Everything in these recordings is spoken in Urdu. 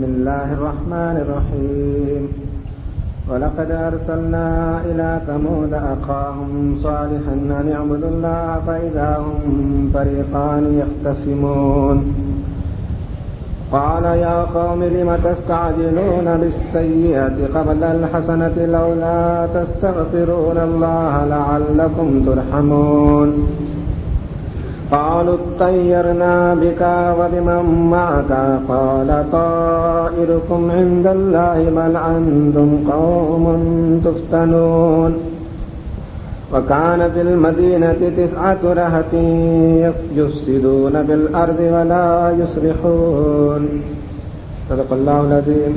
بسم الله الرحمن الرحيم ولقد أرسلنا إلى ثمود أخاهم صالحا أن اعبدوا الله فإذا هم فريقان يختصمون قال يا قوم لم تستعجلون بالسيئة قبل الحسنة لولا تستغفرون الله لعلكم ترحمون قالوا اطيرنا بك وبمن معك قال طائركم عند الله بل أنتم قوم تفتنون وكان في المدينة 9 رهط يفسدون في الأرض ولا يصلحون صدق الله العظيم.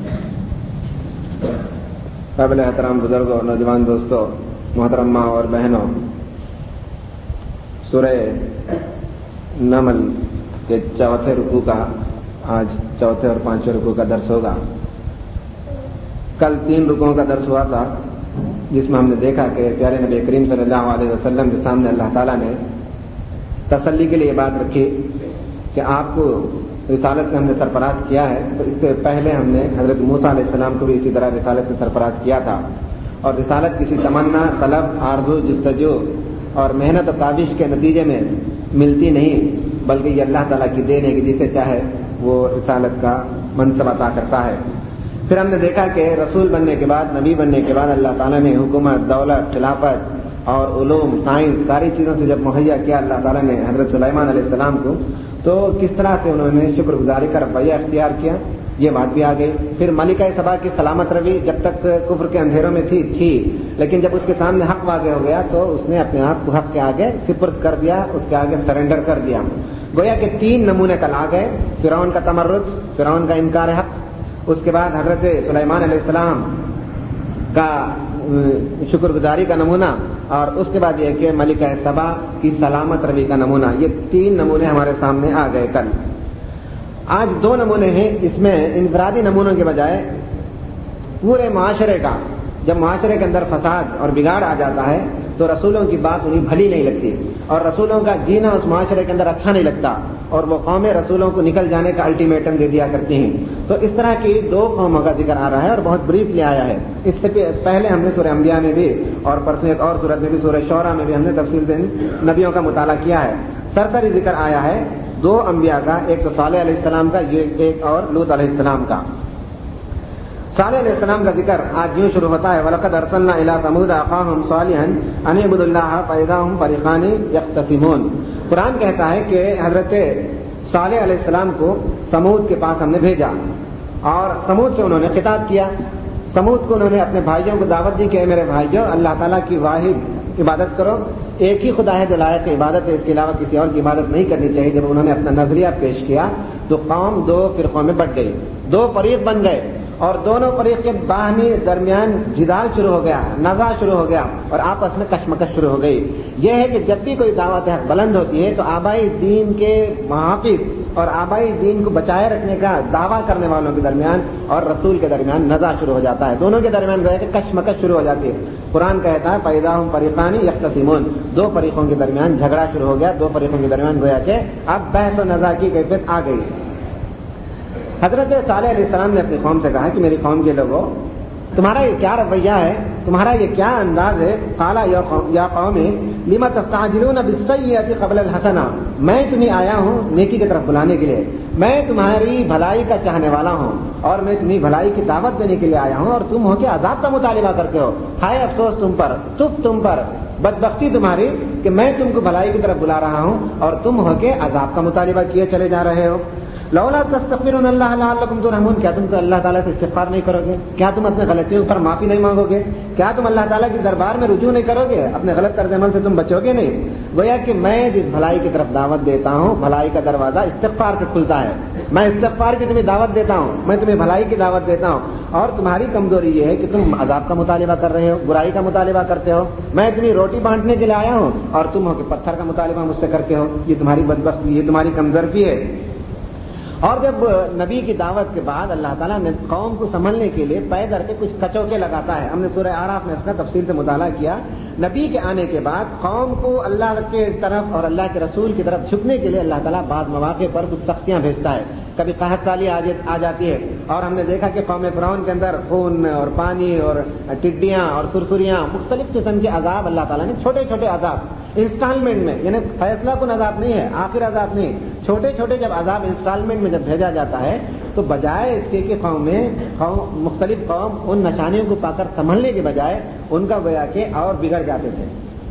قابل احترام بزرگوں اور نوجوان دوستوں، محترم ماں اور بہنوں، سورہ نمل کے 4 رکوع کا آج 4 اور 5 رکوع کا درس ہوگا. کل 3 رکوعوں کا درس ہوا تھا جس میں ہم نے دیکھا کہ پیارے نبی کریم صلی اللہ علیہ وسلم کے سامنے اللہ تعالیٰ نے تسلی کے لیے یہ بات رکھی کہ آپ کو رسالت سے ہم نے سرفراز کیا ہے. تو اس سے پہلے ہم نے حضرت موسیٰ علیہ السلام کو بھی اسی طرح رسالت سے سرفراز کیا تھا، اور رسالت کسی تمنا، طلب، آرزو، جستجو اور محنت و کاوش کے نتیجے میں ملتی نہیں، بلکہ یہ اللہ تعالیٰ کی دین ہے کہ جسے چاہے وہ رسالت کا منصب عطا کرتا ہے. پھر ہم نے دیکھا کہ رسول بننے کے بعد، نبی بننے کے بعد اللہ تعالیٰ نے حکومت، دولت، خلافت اور علوم، سائنس، ساری چیزوں سے جب مہیا کیا اللہ تعالیٰ نے حضرت سلیمان علیہ السلام کو، تو کس طرح سے انہوں نے شکر گزاری کا رویہ اختیار کیا، یہ بات بھی آ گئی. پھر ملکہ سبا کی سلامت روی جب تک کفر کے اندھیروں میں تھی، لیکن جب اس کے سامنے حق واضح ہو گیا تو اس نے اپنے آپ کو حق کے آگے سپرد کر دیا، اس کے آگے سرنڈر کر دیا. گویا کہ 3 نمونے کل آ گئے: فرعون کا تمرد، فرعون کا انکار حق، اس کے بعد حضرت سلیمان علیہ السلام کا شکر گزاری کا نمونہ، اور اس کے بعد یہ کہ ملکہ سبا کی سلامت روی کا نمونہ. یہ 3 نمونے ہمارے سامنے آ گئے کل. آج 2 نمونے ہیں. اس میں انفرادی نمونوں کے بجائے پورے معاشرے کا، جب معاشرے کے اندر فساد اور بگاڑ آ جاتا ہے تو رسولوں کی بات انہیں بھلی نہیں لگتی، اور رسولوں کا جینا اس معاشرے کے اندر اچھا نہیں لگتا، اور وہ قومیں رسولوں کو نکل جانے کا الٹیمیٹم دے دیا کرتی ہیں. تو اس طرح کی 2 قوموں کا ذکر آ رہا ہے اور بہت بریفلی آیا ہے. اس سے پہلے ہم نے سورہ انبیاء میں بھی اور پرسوں ایک اور سورت میں بھی، سورہ شعراء میں بھی ہم نے تفصیل سے نبیوں کا مطالعہ کیا ہے. سرسری ذکر آیا ہے 2 انبیاء کا، ایک تو صالح علیہ السلام کا، ایک اور لوط علیہ السلام کا. صالح علیہ السلام کا ذکر آج یوں شروع ہوتا ہے: وَلَقَدْ أَرْسَلْنَا إِلَىٰ ثَمُودَ أَخَاهُمْ صَالِحًا أَنِ اعْبُدُوا اللَّهَ فَإِذَا هُمْ فَرِيقَانِ يَخْتَصِمُونَ. قرآن کہتا ہے کہ حضرت صالح علیہ السلام کو سمود کے پاس ہم نے بھیجا، اور سمود سے انہوں نے خطاب کیا. سمود کو انہوں نے اپنے بھائیوں کو دعوت دی کہ اے میرے بھائیوں، اللہ تعالیٰ کی واحد عبادت کرو، ایک ہی خدا ہے جو لائق عبادت ہے، اس کے علاوہ کسی اور کی عبادت نہیں کرنی چاہیے. جب انہوں نے اپنا نظریہ پیش کیا تو قوم 2 فرقوں میں بٹ گئی، 2 فریق بن گئے، اور دونوں فریق کے باہمی درمیان جدال شروع ہو گیا، نزاع شروع ہو گیا، اور آپس میں کشمکش شروع ہو گئی. یہ ہے کہ جب بھی کوئی دعوت حق بلند ہوتی ہے تو آبائی دین کے محافظ اور آبائی دین کو بچائے رکھنے کا دعویٰ کرنے والوں کے درمیان اور رسول کے درمیان نزاع شروع ہو جاتا ہے، دونوں کے درمیان گویا کہ کشمکش شروع ہو جاتی ہے. قرآن کہتا ہے فَإِذَا هُمْ فَرِيقَانِ يَخْتَصِمُونَ. 2 فریقوں کے درمیان جھگڑا شروع ہو گیا، 2 فریقوں کے درمیان گویا کہ اب بحث و نزاع کی کیفیت آ گئی. حضرت صالح علیہ السلام نے اپنی قوم سے کہا کہ میری قوم کے لوگوں، تمہارا یہ کیا رویہ ہے، تمہارا یہ کیا انداز ہے؟ قال یا قوم لم تستعجلون بالسیئۃ قبل الحسنہ. میں تمہیں آیا ہوں نیکی کی طرف بلانے کے لیے، میں تمہاری بھلائی کا چاہنے والا ہوں، اور میں تمہیں بھلائی کی دعوت دینے کے لیے آیا ہوں، اور تم ہو کے عذاب کا مطالبہ کرتے ہو. ہائے افسوس تم پر، تم پر، بدبختی تمہاری کہ میں تم کو بھلائی کی طرف بلا رہا ہوں اور تم ہو کے عذاب کا مطالبہ کیے چلے جا رہے ہو. لولا تستغفرون اللہ لعلکم ترحمون. کیا تم تو اللہ تعالیٰ سے استغفار نہیں کرو گے؟ کیا تم اپنے غلطیوں پر معافی نہیں مانگو گے؟ کیا تم اللہ تعالیٰ کے دربار میں رجوع نہیں کرو گے؟ اپنے غلط طرز عمل سے تم بچو گے نہیں؟ گویا کہ میں جس بھلائی کی طرف دعوت دیتا ہوں، بھلائی کا دروازہ استغفار سے کھلتا ہے. میں استغفار کی تمہیں دعوت دیتا ہوں، میں تمہیں بھلائی کی دعوت دیتا ہوں، اور تمہاری کمزوری یہ ہے کہ تم عذاب کا مطالبہ کر رہے ہو، برائی کا مطالبہ کرتے ہو. میں تمہیں روٹی بانٹنے کے لیے آیا ہوں اور تم ہو کہ پتھر کا مطالبہ مجھ سے کرتے ہو. یہ تمہاری بدبختی، یہ تمہاری کمزوری ہے. اور جب نبی کی دعوت کے بعد اللہ تعالیٰ نے قوم کو سنبھلنے کے لیے پے در پہ کچھ کچوکے لگاتا ہے. ہم نے سورہ اعراف میں اس کا تفصیل سے مطالعہ کیا. نبی کے آنے کے بعد قوم کو اللہ کے طرف اور اللہ کے رسول کی طرف جھکنے کے لیے اللہ تعالیٰ بعض مواقع پر کچھ سختیاں بھیجتا ہے. کبھی قحط سالی آ جاتی ہے، اور ہم نے دیکھا کہ قوم فرعون کے اندر خون اور پانی اور ٹڈیاں اور سرسریاں، مختلف قسم کے عذاب اللہ تعالیٰ نے، چھوٹے چھوٹے عذاب انسٹالمنٹ میں، یعنی فیصلہ کن عذاب نہیں ہے، آخر عذاب نہیں، چھوٹے چھوٹے جب عذاب انسٹالمنٹ میں جب بھیجا جاتا ہے تو بجائے اس کے کہ مختلف قوم ان نشانیوں کو پا کر سنبھلنے کے بجائے ان کا گویا کہ اور بگڑ جاتے تھے۔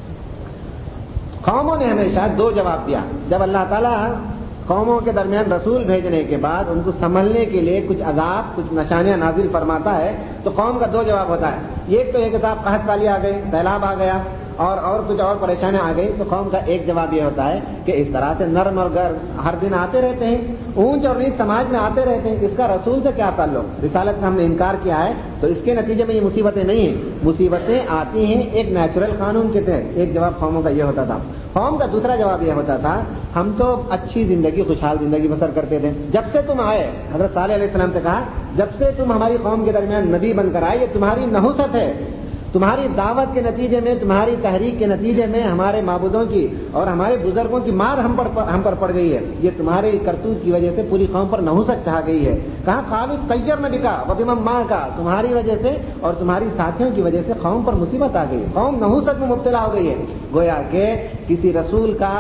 قوموں نے ہمیشہ دو جواب دیا۔ جب اللہ تعالیٰ قوموں کے درمیان رسول بھیجنے کے بعد ان کو سنبھلنے کے لیے کچھ عذاب، کچھ نشانیاں نازل فرماتا ہے تو قوم کا دو جواب ہوتا ہے۔ ایک تو ایک صاحب قحط سالی آ گئی، سیلاب آ گیا اور کچھ اور پریشانیاں آ گئی، تو قوم کا ایک جواب یہ ہوتا ہے کہ اس طرح سے نرم اور گرم ہر دن آتے رہتے ہیں، اونچ اور نیچ سماج میں آتے رہتے ہیں، اس کا رسول سے کیا تعلق؟ رسالت کا ہم نے انکار کیا ہے تو اس کے نتیجے میں یہ مصیبتیں نہیں ہیں، مصیبتیں آتی ہیں ایک نیچرل قانون کے تحت۔ ایک جواب قوموں کا یہ ہوتا تھا۔ قوم کا دوسرا جواب یہ ہوتا تھا، ہم تو اچھی زندگی، خوشحال زندگی بسر کرتے تھے، جب سے تم آئے، حضرت صالح علیہ السلام سے کہا جب سے تم ہماری قوم کے درمیان نبی بن کر آئے، یہ تمہاری نحوست ہے، تمہاری دعوت کے نتیجے میں، تمہاری تحریک کے نتیجے میں ہمارے معبودوں کی اور ہمارے بزرگوں کی مار ہم پر پڑ گئی ہے، یہ تمہاری کرتوت کی وجہ سے پوری قوم پر نحوست چھا گئی ہے۔ کہا خالد طیر نبی کا وبمن ماں کا، تمہاری وجہ سے اور تمہاری ساتھیوں کی وجہ سے قوم پر مصیبت آ گئی، قوم نحوست میں مبتلا ہو گئی ہے۔ گویا کہ کسی رسول کا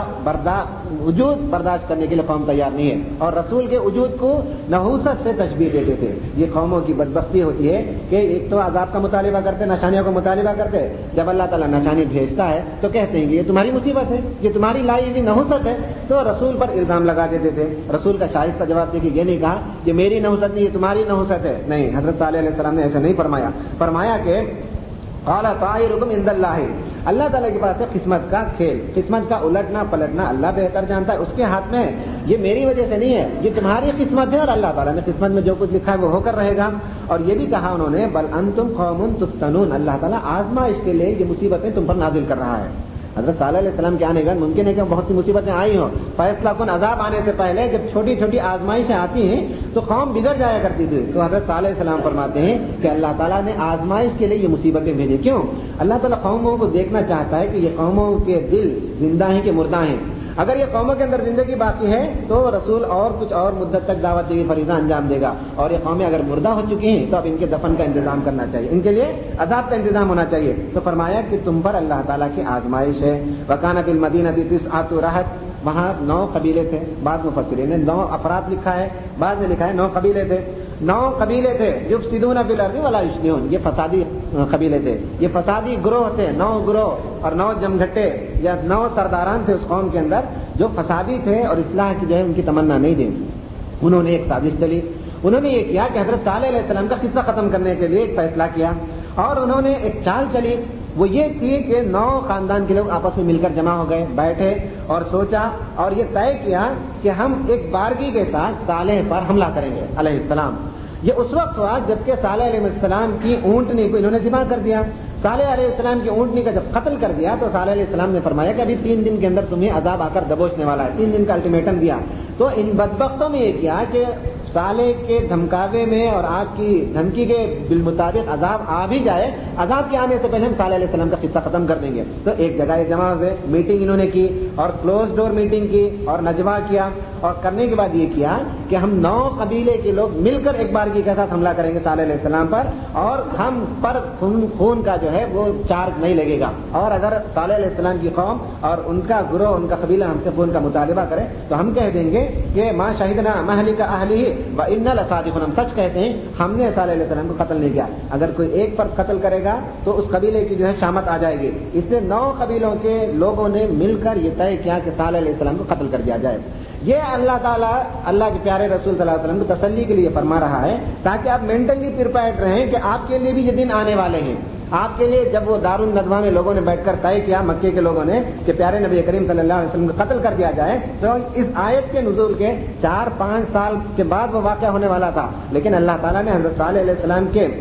وجود برداشت کرنے کے لیے قوم تیار نہیں ہے، اور رسول کے وجود کو نحوست سے تشبیہ دیتے تھے۔ یہ قوموں کی بدبختی ہوتی ہے کہ ایک تو عذاب کا مطالبہ کرتے، نشانیوں کا مطالبہ کرتے، جب اللہ تعالیٰ نشانی بھیجتا ہے تو کہتے ہیں کہ یہ تمہاری مصیبت ہے، یہ تمہاری لائی ہوئی نحوست ہے، تو رسول پر الزام لگا دیتے تھے۔ رسول کا شائستہ جواب دے کہ یہ نہیں کہا کہ میری نحوست نہیں، یہ تمہاری نحوست ہے، نہیں، حضرت صالح علیہ السلام نے ایسا نہیں فرمایا، فرمایا کہ قال طائرکم عند اللہ، اللہ تعالیٰ کے پاس ہے قسمت کا کھیل، قسمت کا الٹنا پلٹنا اللہ بہتر جانتا ہے، اس کے ہاتھ میں ہے، یہ میری وجہ سے نہیں ہے، یہ تمہاری قسمت ہے، اور اللہ تعالیٰ نے قسمت میں جو کچھ لکھا ہے وہ ہو کر رہے گا۔ اور یہ بھی کہا انہوں نے بل انتم قوم تفتنون، اللہ تعالیٰ آزمائش کے لیے یہ مصیبتیں تم پر نازل کر رہا ہے۔ حضرت صالح علیہ السلام کے آنے کا ممکن ہے کہ بہت سی مصیبتیں آئی ہوں، فیصلہ کن عذاب آنے سے پہلے جب چھوٹی چھوٹی آزمائشیں آتی ہیں تو قوم بگڑ جایا کرتی تھی، تو حضرت صالح علیہ السلام فرماتے ہیں کہ اللہ تعالیٰ نے آزمائش کے لیے یہ مصیبتیں بھیجی۔ کیوں؟ اللہ تعالیٰ قوموں کو دیکھنا چاہتا ہے کہ یہ قوموں کے دل زندہ ہیں کہ مردہ ہیں۔ اگر یہ قوموں کے اندر زندگی باقی ہے تو رسول اور کچھ اور مدت تک دعوت کی فریضہ انجام دے گا، اور یہ قومیں اگر مردہ ہو چکی ہیں تو اب ان کے دفن کا انتظام کرنا چاہیے، ان کے لیے عذاب کا انتظام ہونا چاہیے۔ تو فرمایا کہ تم پر اللہ تعالیٰ کی آزمائش ہے۔ وَكَانَ فِي الْمَدِينَةِ 9 رَهْطٌ، وہاں 9 قبیلے تھے، بعض مفسرین نے 9 افراد لکھا ہے، بعض نے لکھا ہے 9 قبیلے تھے، 9 قبیلے تھے یفسدون فی الارض ولا یصلحون، یہ فسادی قبیلے تھے، یہ فسادی گروہ تھے، 9 گروہ اور 9 جمگھٹے یا 9 سرداران تھے اس قوم کے اندر جو فسادی تھے اور اصلاح کی جو ہے ان کی تمنا نہیں دی۔ انہوں نے ایک سازش چلی، انہوں نے یہ کیا کہ حضرت صالح علیہ السلام کا قصہ ختم کرنے کے لیے ایک فیصلہ کیا، اور انہوں نے ایک چال چلی، وہ یہ تھی کہ 9 خاندان کے لوگ آپس میں مل کر جمع ہو گئے، بیٹھے اور سوچا اور یہ طے کیا کہ ہم ایک بارگی کے ساتھ صالح پر حملہ کریں گے علیہ السلام۔ یہ اس وقت ہوا جبکہ صالح علیہ السلام کی اونٹنی کو انہوں نے ذبح کر دیا۔ صالح علیہ السلام کی اونٹنی کا جب قتل کر دیا تو صالح علیہ السلام نے فرمایا کہ ابھی 3 دن کے اندر تمہیں عذاب آ کر دبوچنے والا ہے، 3 دن کا الٹیمیٹم دیا۔ تو ان بدبختوں نے یہ کیا کہ صالح کے دھمکاوے میں اور آپ کی دھمکی کے بالمطابق عذاب آ بھی جائے، عذاب کے آنے سے پہلے ہم صالح علیہ السلام کا قصہ ختم کر دیں گے۔ تو ایک جگہ جمع ہوئے، میٹنگ انہوں نے کی اور کلوز ڈور میٹنگ کی اور نجوا کیا، اور کرنے کے بعد یہ کیا کہ ہم 9 قبیلے کے لوگ مل کر ایک بارگی کے ساتھ حملہ کریں گے صالح علیہ السلام پر، اور ہم پر خون کا جو ہے وہ چارج نہیں لگے گا، اور اگر صالح علیہ السلام کی قوم اور ان کا گروہ، ان کا قبیلہ ہم سے خون کا مطالبہ کرے تو ہم کہہ دیں گے کہ ما شہدنا مہلک اہلہ وإنا لصادقون، ہم سچ کہتے ہیں ہم نے صالح علیہ السلام کو قتل نہیں کیا۔ اگر کوئی ایک پر قتل کرے گا تو اس قبیلے کی جو ہے شامت آ جائے گی، اس لیے 9 قبیلوں کے لوگوں نے مل کر یہ طے کیا کہ صالح علیہ السلام کو قتل کر دیا جائے۔ یہ اللہ تعالیٰ اللہ کے پیارے رسول صلی اللہ علیہ وسلم کو تسلی کے لیے فرما رہا ہے تاکہ آپ مینٹلی پریپیئرڈ رہیں کہ آپ کے لیے بھی یہ دن آنے والے ہیں۔ آپ کے لیے جب وہ دارالندوہ میں لوگوں نے بیٹھ کر طے کیا، مکے کے لوگوں نے، کہ پیارے نبی کریم صلی اللہ علیہ وسلم کو قتل کر دیا جائے، تو اس آیت کے نزول کے 4-5 سال کے بعد وہ واقعہ ہونے والا تھا، لیکن اللہ تعالیٰ نے حضرت صالح علیہ السلام کے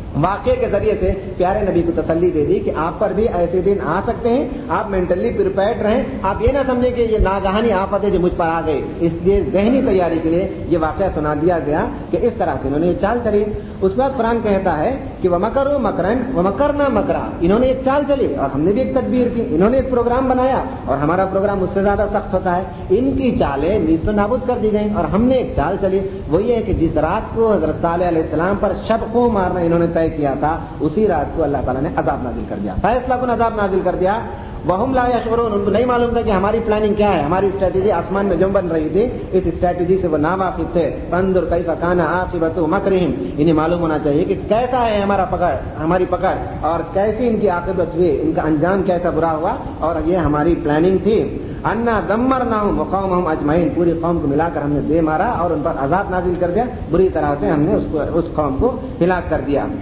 واقعے کے ذریعے سے پیارے نبی کو تسلی دے دی کہ آپ پر بھی ایسے دن آ سکتے ہیں, آپ مینٹلی پریپیئرڈ رہیں, آپ یہ نہ سمجھیں کہ یہ ناگہانی آفت ہے جو مجھ پر آ گئی. اس لیے ذہنی تیاری کے لیے یہ واقعہ سنا دیا گیا کہ اس طرح سے انہوں نے یہ چال چلی. اس کے بعد قرآن کہتا ہے کہ وَمَكَرُوا مَكْرًا وَمَكَرْنَا مَكْرًا, انہوں نے ایک چال چلی اور ہم نے بھی ایک تدبیر کی, انہوں نے ایک پروگرام بنایا اور ہمارا پروگرام اس سے زیادہ سخت ہوتا ہے. ان کی چالیں نیست و نابود کر دی گئیں اور ہم نے ایک چال چلی, وہ یہ ہے کہ جس رات کو حضرت صالح علیہ السلام پر شبقوں مارنا انہوں نے طے کیا تھا, اسی رات کو اللہ تعالیٰ نے عذاب نازل کر دیا, فیصلہ کن عذاب نازل کر دیا. وَهُمْ لَا يَشْعُرُونَ, ان کو نہیں معلوم تھا کہ ہماری پلاننگ کیا ہے, ہماری اسٹریٹجی آسمان میں جو بن رہی تھی اس اسٹریٹجی سے وہ ناواقف تھے. فَانظُرْ كَيْفَ كَانَ عَاقِبَةُ مَكْرِهِمْ, انہیں معلوم ہونا چاہیے کہ کیسا ہے ہماری پکڑ اور کیسی ان کی عاقبت ہوئی, ان کا انجام کیسا برا ہوا, اور یہ ہماری پلاننگ تھی. اَنَّا دَمَّرْنَاهُمْ وَقَوْمَهُمْ أَجْمَعِينَ, پوری قوم کو ملا کر ہم نے دے مارا اور ان پر عذاب نازل کر دیا, بری طرح سے ہم نے اس قوم کو ہلاک کر دیا.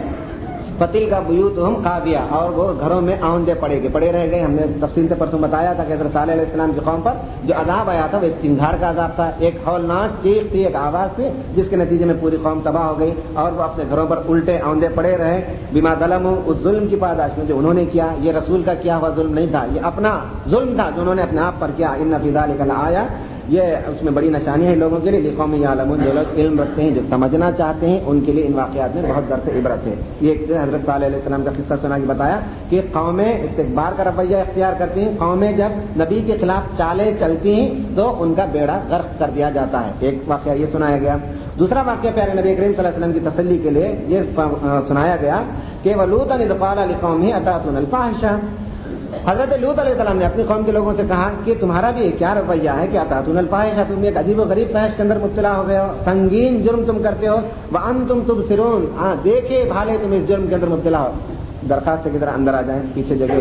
فتل کا بیوتہم خاویہ, اور وہ گھروں میں آوندے پڑے رہ گئے. ہم نے تفصیل سے پرسوں بتایا تھا کہ حضرت صالح علیہ السلام کی قوم پر جو عذاب آیا تھا وہ ایک چنگھار کا عذاب تھا, ایک ہولناک چیخ تھی, ایک آواز تھی, جس کے نتیجے میں پوری قوم تباہ ہو گئی اور وہ اپنے گھروں پر الٹے آوندے پڑے رہے. بما ظلموا, اس ظلم کی پاداش میں جو انہوں نے کیا, یہ رسول کا کیا ہوا ظلم نہیں تھا, یہ اپنا ظلم تھا جو انہوں نے اپنے آپ پر کیا. ان فی ذلک لآیہ, یہ اس میں بڑی نشانی ہے لوگوں کے لیے. لقوم یعلمون, جو لوگ علم رکھتے ہیں, جو سمجھنا چاہتے ہیں, ان کے لیے ان واقعات میں بہت درس عبرت ہے. یہ ایک حضرت صالح علیہ السلام کا قصہ سنا کے بتایا کہ قومیں استکبار کا رویہ اختیار کرتی ہیں, قومیں جب نبی کے خلاف چالیں چلتی ہیں تو ان کا بیڑا غرق کر دیا جاتا ہے. ایک واقعہ یہ سنایا گیا. دوسرا واقعہ پیارے نبی کریم صلی اللہ علیہ وسلم کی تسلی کے لیے یہ سنایا گیا کہ وَلُوطًا إِذْ قَالَ لِقَوْمِهِ أَتَأْتُونَ الْفَاحِشَةَ, حضرت لوط علیہ السلام نے اپنی قوم کے لوگوں سے کہا کہ تمہارا بھی کیا رویہ ہے کہ اتاتون الفاحشہ, تم ایک عجیب و غریب فحش کے اندر مبتلا ہو گئے ہو, سنگین جرم تم کرتے ہو. وانتم تبصرون, دیکھے بھالے تم اس جرم کے اندر مبتلا ہو. درخواست سے کدھر اندر آ جائیں, پیچھے جگہ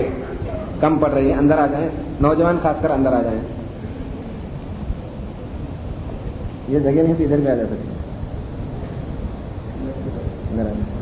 کم پڑ رہی ہے, اندر آ جائیں, نوجوان خاص کر اندر آ جائیں. یہ جگہ نہیں تو ادھر بھی آ جا سکتے, اندر آ جائیں.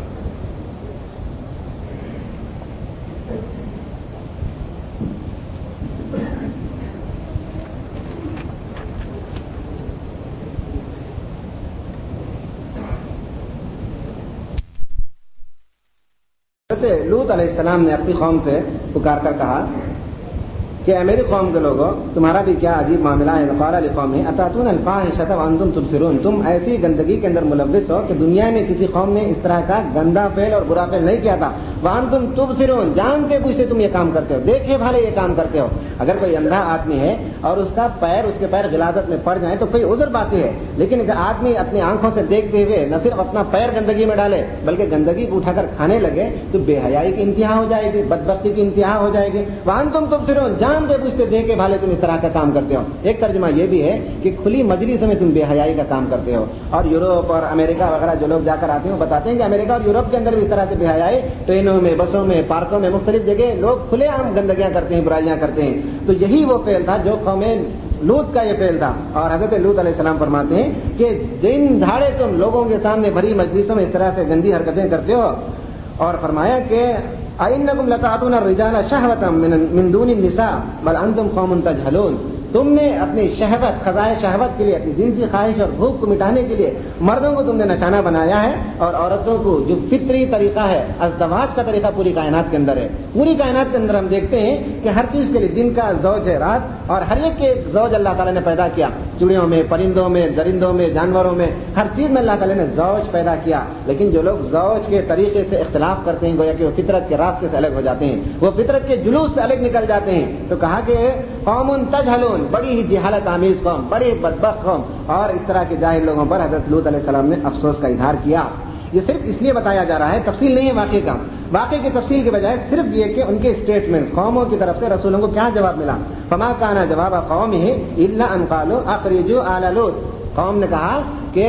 لوط علیہ السلام نے اپنی قوم سے پکار کر کہا کہ اے میری قوم کے لوگوں, تمہارا بھی کیا عجیب معاملہ ہے. قال لقومه اتاتون الفاحشة وانتم تبصرون, تم ایسی گندگی کے اندر ملوث ہو کہ دنیا میں کسی قوم نے اس طرح کا گندا فعل اور برا فعل نہیں کیا تھا. وانتم تبصرون, جانتے بوجھتے تم یہ کام کرتے ہو, دیکھے بھالے یہ کام کرتے ہو. اگر کوئی اندھا آدمی ہے اور اس کے پیر غلاظت میں پڑ جائیں تو کوئی عذر باقی ہے, لیکن اگر آدمی اپنی آنکھوں سے دیکھتے ہوئے نہ صرف اپنا پیر گندگی میں ڈالے بلکہ گندگی کو اٹھا کر کھانے لگے تو بے حیائی کی انتہا ہو جائے گی, بدبختی کی انتہا ہو جائے گی. وانتم تبصرون, جانتے بوجھتے دیکھے بھالے تم اس طرح کا کام کرتے ہو. ایک ترجمہ یہ بھی ہے کہ کھلی مجلسوں میں تم بے حیائی کا کام کرتے ہو. اور یوروپ اور امریکہ وغیرہ جو لوگ جا کر آتے ہیں وہ بتاتے ہیں کہ امریکہ اور یوروپ کے اندر بھی اس طرح سے بے حیائی, ٹرینوں میں, بسوں میں, پارکوں میں, مختلف جگہ لوگ کھلے عام گندگیاں کرتے ہیں, برائیاں کرتے ہیں. تو یہی وہ فعل تھا جو قومیں لوط کا یہ فعل تھا. اور حضرت لوط علیہ السلام فرماتے ہیں کہ دن دھاڑے تم لوگوں کے سامنے بھری مجلسوں میں اس طرح سے گندی حرکتیں کرتے ہو. اور فرمایا کہ أَإِنَّكُمْ لَتَأْتُونَ الرِّجَالَ شَهْوَةً مِّن دُونِ النِّسَاءِ بَلْ أَنْتُمْ قَوْمٌ تَجْهَلُونَ, تم نے اپنی شہوت, خزائے شہوت کے لیے, اپنی جنسی خواہش اور بھوک کو مٹانے کے لیے مردوں کو تم نے نشانہ بنایا ہے, اور عورتوں کو جو فطری طریقہ ہے, ازدواج کا طریقہ پوری کائنات کے اندر ہے. پوری کائنات کے اندر ہم دیکھتے ہیں کہ ہر چیز کے لیے دن کا زوج ہے رات, اور ہر ایک کے زوج اللہ تعالیٰ نے پیدا کیا. چڑیوں میں, پرندوں میں, درندوں میں, جانوروں میں, ہر چیز میں اللہ تعالیٰ نے زوج پیدا کیا. لیکن جو لوگ زوج کے طریقے سے اختلاف کرتے ہیں, گویا کہ وہ فطرت کے راستے سے الگ ہو جاتے ہیں, وہ فطرت کے جلوس سے الگ نکل جاتے ہیں. تو کہا کہ قوم تجہلون, بڑی ہی جہالت آمیز قوم, بڑی بدبخت قوم. اور اس طرح کے جاہل لوگوں پر حضرت لوط علیہ السلام نے افسوس کا اظہار کیا. یہ صرف اس لیے بتایا جا رہا ہے, تفصیل نہیں ہے واقعے کا. واقعے کی تفصیل کے بجائے صرف یہ کہ ان کے اسٹیٹمنٹ, قوموں کی طرف سے رسولوں کو کیا جواب ملا. فما کان جواب قومه الا ان قالوا اخرجوا آل لوط, قوم نے کہا کہ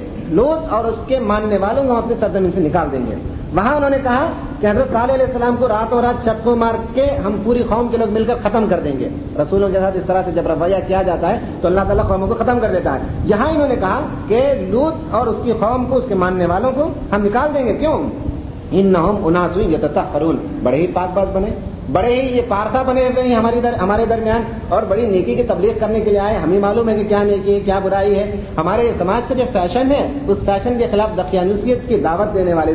لوط اور اس کے ماننے والوں کو ہم اپنے سرزمین سے نکال دیں گے. وہاں انہوں نے کہا کہ حضرت صالح علیہ السلام کو راتوں رات شبکوں مار کے ہم پوری قوم کے لوگ مل کر ختم کر دیں گے. رسولوں کے ساتھ اس طرح سے جب رویہ کیا جاتا ہے تو اللہ تعالیٰ قوموں کو ختم کر دیتا ہے. یہاں انہوں نے کہا کہ لوط اور اس کی قوم کو, اس کے ماننے والوں کو ہم نکال دیں گے. کیوں؟ انہم اناس یتطہرون, بڑے ہی پاک باز بنے, بڑے ہی یہ پارسا بنے ہوئے ہیں ہمارے درمیان, اور بڑی نیکی کی تبلیغ کرنے کے لیے آئے. ہمیں معلوم ہے کہ کیا نیکی ہے, کیا برائی ہے. ہمارے سماج کا جو فیشن ہے اس فیشن کے خلاف دقیانوسیت کی دعوت دینے والے لوگ,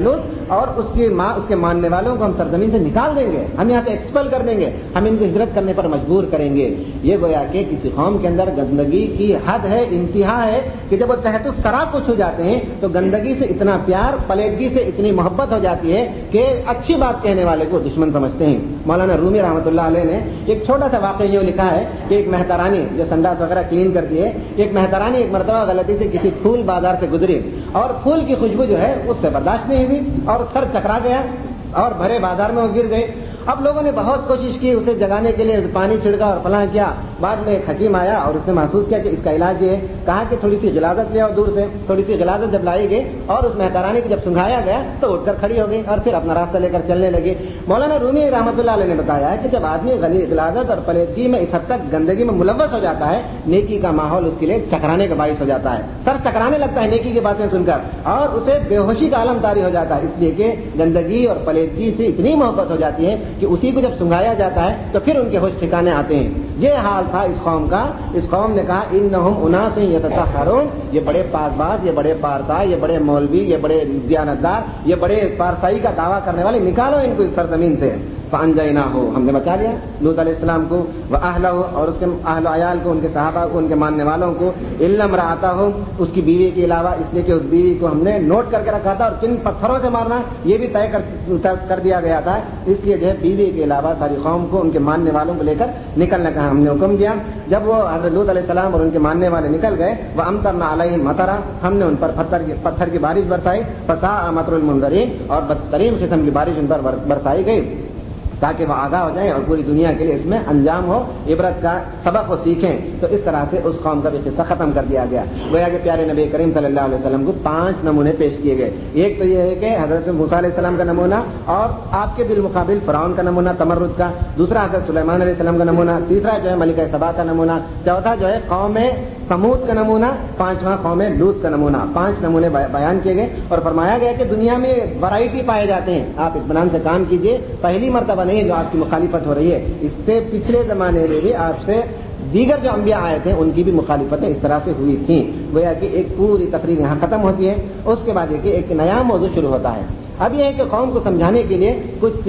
اور اس کے ماننے والوں کو ہم سرزمین سے نکال دیں گے، ہم یہاں سے ایکسپل کر دیں گے، ہم ان کو ہجرت کرنے پر مجبور کریں گے۔ یہ گویا کہ کسی قوم کے اندر گندگی کی حد ہے، انتہا ہے کہ جب وہ تحت الثری کو چھو جاتے ہیں تو گندگی سے اتنا پیار، پلیدگی سے اتنی محبت ہو جاتی ہے کہ اچھی بات کہنے والے کو دشمن سمجھتے ہیں۔ مولانا رومی رحمۃ اللہ علیہ نے ایک چھوٹا سا واقعہ یہ لکھا ہے کہ ایک مہترانی جو سنڈاس وغیرہ کلین کرتی ہے، ایک مہترانی ایک مرتبہ غلطی سے کسی پھول بازار سے گزری اور پھول کی خوشبو جو ہے اس سے برداشت نہیں ہوئی اور سر چکرا گیا اور بھرے بازار میں وہ گر گئی۔ اب لوگوں نے بہت کوشش کی اسے جگانے کے لیے، پانی چھڑکا اور فلاں کیا۔ بعد میں ایک حکیم آیا اور اس نے محسوس کیا کہ اس کا علاج یہ ہے، کہا کہ تھوڑی سی غلاظت لے آؤ دور سے۔ تھوڑی سی غلاظت جب لائی گئی اور اس مہترانی کو جب سنگھایا گیا تو اٹھ کر کھڑی ہو گئی اور پھر اپنا راستہ لے کر چلنے لگی۔ مولانا رومی رحمۃ اللہ علیہ نے بتایا کہ جب آدمی غلاظت اور پلیدگی میں اس حد تک گندگی میں ملوث ہو جاتا ہے، نیکی کا ماحول اس کے لیے چکرانے کا باعث ہو جاتا ہے، سر چکرانے لگتا ہے نیکی کی باتیں سن کر اور اسے بے ہوشی کا عالم طاری ہو جاتا ہے، اس لیے کہ گندگی اور پلیدگی سے اتنی محبت ہو جاتی ہے کہ اسی کو جب سنگھایا جاتا ہے تو پھر ان کے ہوش ٹھکانے آتے ہیں۔ یہ حال تھا اس قوم کا۔ اس قوم نے کہا انہم اناس یتطہرون، یہ بڑے پاک باز، یہ بڑے پارسا، یہ بڑے مولوی، یہ بڑے دیانتدار، یہ بڑے پارسائی کا دعویٰ کرنے والے، نکالو ان کو اس سرزمین سے۔ فانجیناہ، ہم نے بچا لیا لوط علیہ السلام کو، واہلہ، اور اس کے اہل و عیال کو، ان کے صحابہ کو، ان کے ماننے والوں کو، الا امرأتہ، اس کی بیوی کے علاوہ، اس لیے کہ اس بیوی کو ہم نے نوٹ کر کے رکھا تھا اور کن پتھروں سے مارنا یہ بھی طے کر دیا گیا تھا، اس لیے جو ہے بیوی کے علاوہ ساری قوم کو، ان کے ماننے والوں کو لے کر نکلنے کا ہم نے حکم دیا۔ جب وہ حضرت لوط علیہ السلام اور ان کے ماننے والے نکل گئے، وامطرنا علیہم مطرا، ہم نے ان پر پتھر کی بارش برسائی، فساء مطر المنذرین، اور بدترین قسم کی بارش ان پر برسائی گئی تاکہ وہ آگاہ ہو جائیں اور پوری دنیا کے لیے اس میں انجام ہو، عبرت کا سبق وہ سیکھیں۔ تو اس طرح سے اس قوم کا بھی قصہ ختم کر دیا گیا۔ گویا کہ پیارے نبی کریم صلی اللہ علیہ وسلم کو 5 نمونے پیش کیے گئے۔ ایک تو یہ ہے کہ حضرت موسیٰ علیہ السلام کا نمونہ اور آپ کے بالمقابل فرعون کا نمونہ تمرد کا، دوسرا حضرت سلیمان علیہ السلام کا نمونہ، تیسرا جو ہے ملکہ سبا کا نمونہ، چوتھا جو ہے قوم سمود کا نمونہ، پانچواں قوم لوط کا نمونہ۔ 5 نمونے بیان کیے گئے اور فرمایا گیا کہ دنیا میں ورائٹی پائے جاتے ہیں، آپ اطمینان سے کام کیجئے، پہلی مرتبہ نہیں جو آپ کی مخالفت ہو رہی ہے، اس سے پچھلے زمانے میں بھی آپ سے دیگر جو انبیاء آئے تھے ان کی بھی مخالفتیں اس طرح سے ہوئی تھیں۔ گویا کہ ایک پوری تقریر یہاں ختم ہوتی ہے، اس کے بعد یہ کہ ایک نیا موضوع شروع ہوتا ہے۔ اب یہ ہے کہ قوم کو سمجھانے کے لیے کچھ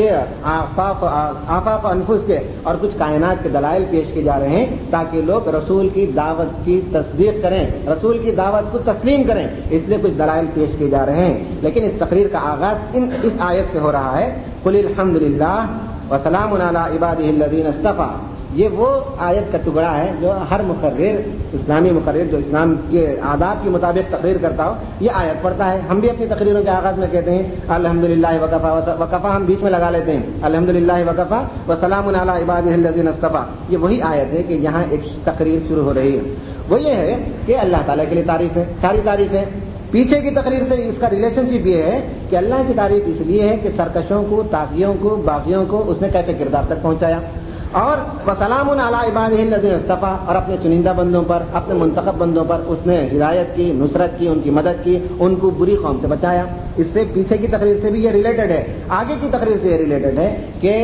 آفاق انفس کے اور کچھ کائنات کے دلائل پیش کیے جا رہے ہیں تاکہ لوگ رسول کی دعوت کی تصدیق کریں، رسول کی دعوت کو تسلیم کریں، اس لیے کچھ دلائل پیش کیے جا رہے ہیں۔ لیکن اس تقریر کا آغاز اس آیت سے ہو رہا ہے، قل الحمدللہ وسلام علی عبادہ الذین اصطفیٰ۔ یہ وہ آیت کا ٹکڑا ہے جو ہر مقرر، اسلامی مقرر جو اسلام کے آداب کے مطابق تقریر کرتا ہو یہ آیت پڑھتا ہے۔ ہم بھی اپنی تقریروں کے آغاز میں کہتے ہیں الحمدللہ وکفیٰ ہم بیچ میں لگا لیتے ہیں، الحمدللہ وکفیٰ وسلام علی عبادہ الذین اصطفیٰ۔ یہ وہی آیت ہے کہ یہاں ایک تقریر شروع ہو رہی ہے، وہ یہ ہے کہ اللہ تعالیٰ کے لیے تعریف ہے، ساری تعریف ہے۔ پیچھے کی تقریر سے اس کا ریلیشن شپ یہ ہے کہ اللہ کی تعریف اس لیے ہے کہ سرکشوں کو، طاغیوں کو، باغیوں کو اس نے کیف کردار تک پہنچایا، اور وسلام علی عبادہ الذین اصطفیٰ، اور اپنے چنندہ بندوں پر، اپنے منتخب بندوں پر اس نے ہدایت کی، نصرت کی، ان کی مدد کی، ان کو بری قوم سے بچایا۔ اس سے پیچھے کی تقریر سے بھی یہ ریلیٹڈ ہے، آگے کی تقریر سے یہ ریلیٹڈ ہے کہ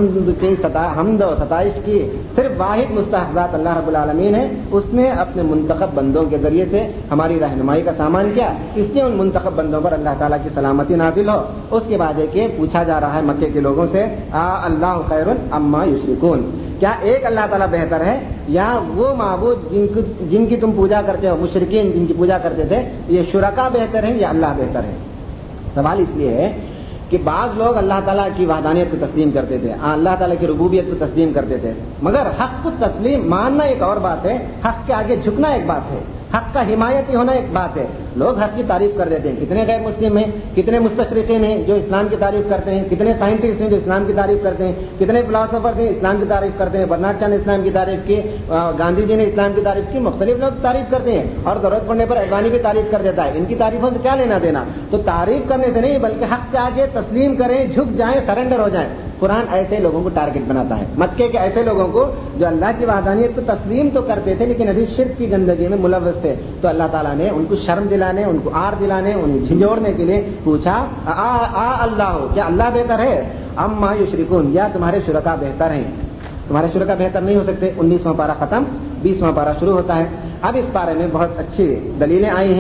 حمد و ستائش کی صرف واحد مستحق ذات اللہ رب العالمین ہے، اس نے اپنے منتخب بندوں کے ذریعے سے ہماری رہنمائی کا سامان کیا، اس لیے ان منتخب بندوں پر اللہ تعالیٰ کی سلامتی نازل ہو۔ اس کے بعد ہے کہ پوچھا جا رہا ہے مکے کے لوگوں سے اللہ خیر عما یشرکون، کیا ایک اللہ تعالیٰ بہتر ہے یا وہ معبود جن کی تم پوجا کرتے ہو، مشرکین جن کی پوجا کرتے تھے، یہ شرکا بہتر ہیں یا اللہ بہتر ہے؟ سوال اس لیے ہے کہ بعض لوگ اللہ تعالیٰ کی وحدانیت کو تسلیم کرتے تھے، اللہ تعالیٰ کی ربوبیت کو تسلیم کرتے تھے، مگر حق کو تسلیم ماننا ایک اور بات ہے، حق کے آگے جھکنا ایک بات ہے، حق کا حمایتی ہونا ایک بات ہے۔ لوگ حق کی تعریف کر دیتے ہیں، کتنے غیر مسلم ہیں، کتنے مستشرقین ہیں جو اسلام کی تعریف کرتے ہیں، کتنے سائنٹسٹ ہیں جو اسلام کی تعریف کرتے ہیں، کتنے فلاسفرز ہیں اسلام کی تعریف کرتے ہیں، برنارڈ شاہ نے اسلام کی تعریف کی، گاندھی جی نے اسلام کی تعریف کی، مختلف لوگ تعریف کرتے ہیں، اور ضرورت پڑنے پر اڈوانی بھی تعریف کر دیتا ہے۔ ان کی تعریفوں سے کیا لینا دینا؟ تو تعریف کرنے سے نہیں بلکہ حق کے آگے تسلیم کریں، جھک جائیں، سرنڈر ہو جائیں۔ قرآن ایسے لوگوں کو ٹارگٹ بناتا ہے، مکے کے ایسے لوگوں کو جو اللہ کی وحدانیت کو تسلیم تو کرتے تھے لیکن ابھی شرک کی گندگی میں ملوث تھے، تو اللہ تعالیٰ نے ان کو شرم دلانے، ان کو آر دلانے، انہیں جھنجھوڑنے کے لیے پوچھا اللہ، کیا اللہ بہتر ہے، اما یشرکون، یا تمہارے شرکا بہتر ہیں؟ تمہارے شرکا بہتر نہیں ہو سکتے۔ 19واں پارہ ختم، 20واں پارہ شروع ہوتا ہے۔ اب اس پارے میں بہت اچھی دلیلیں آئی ہیں۔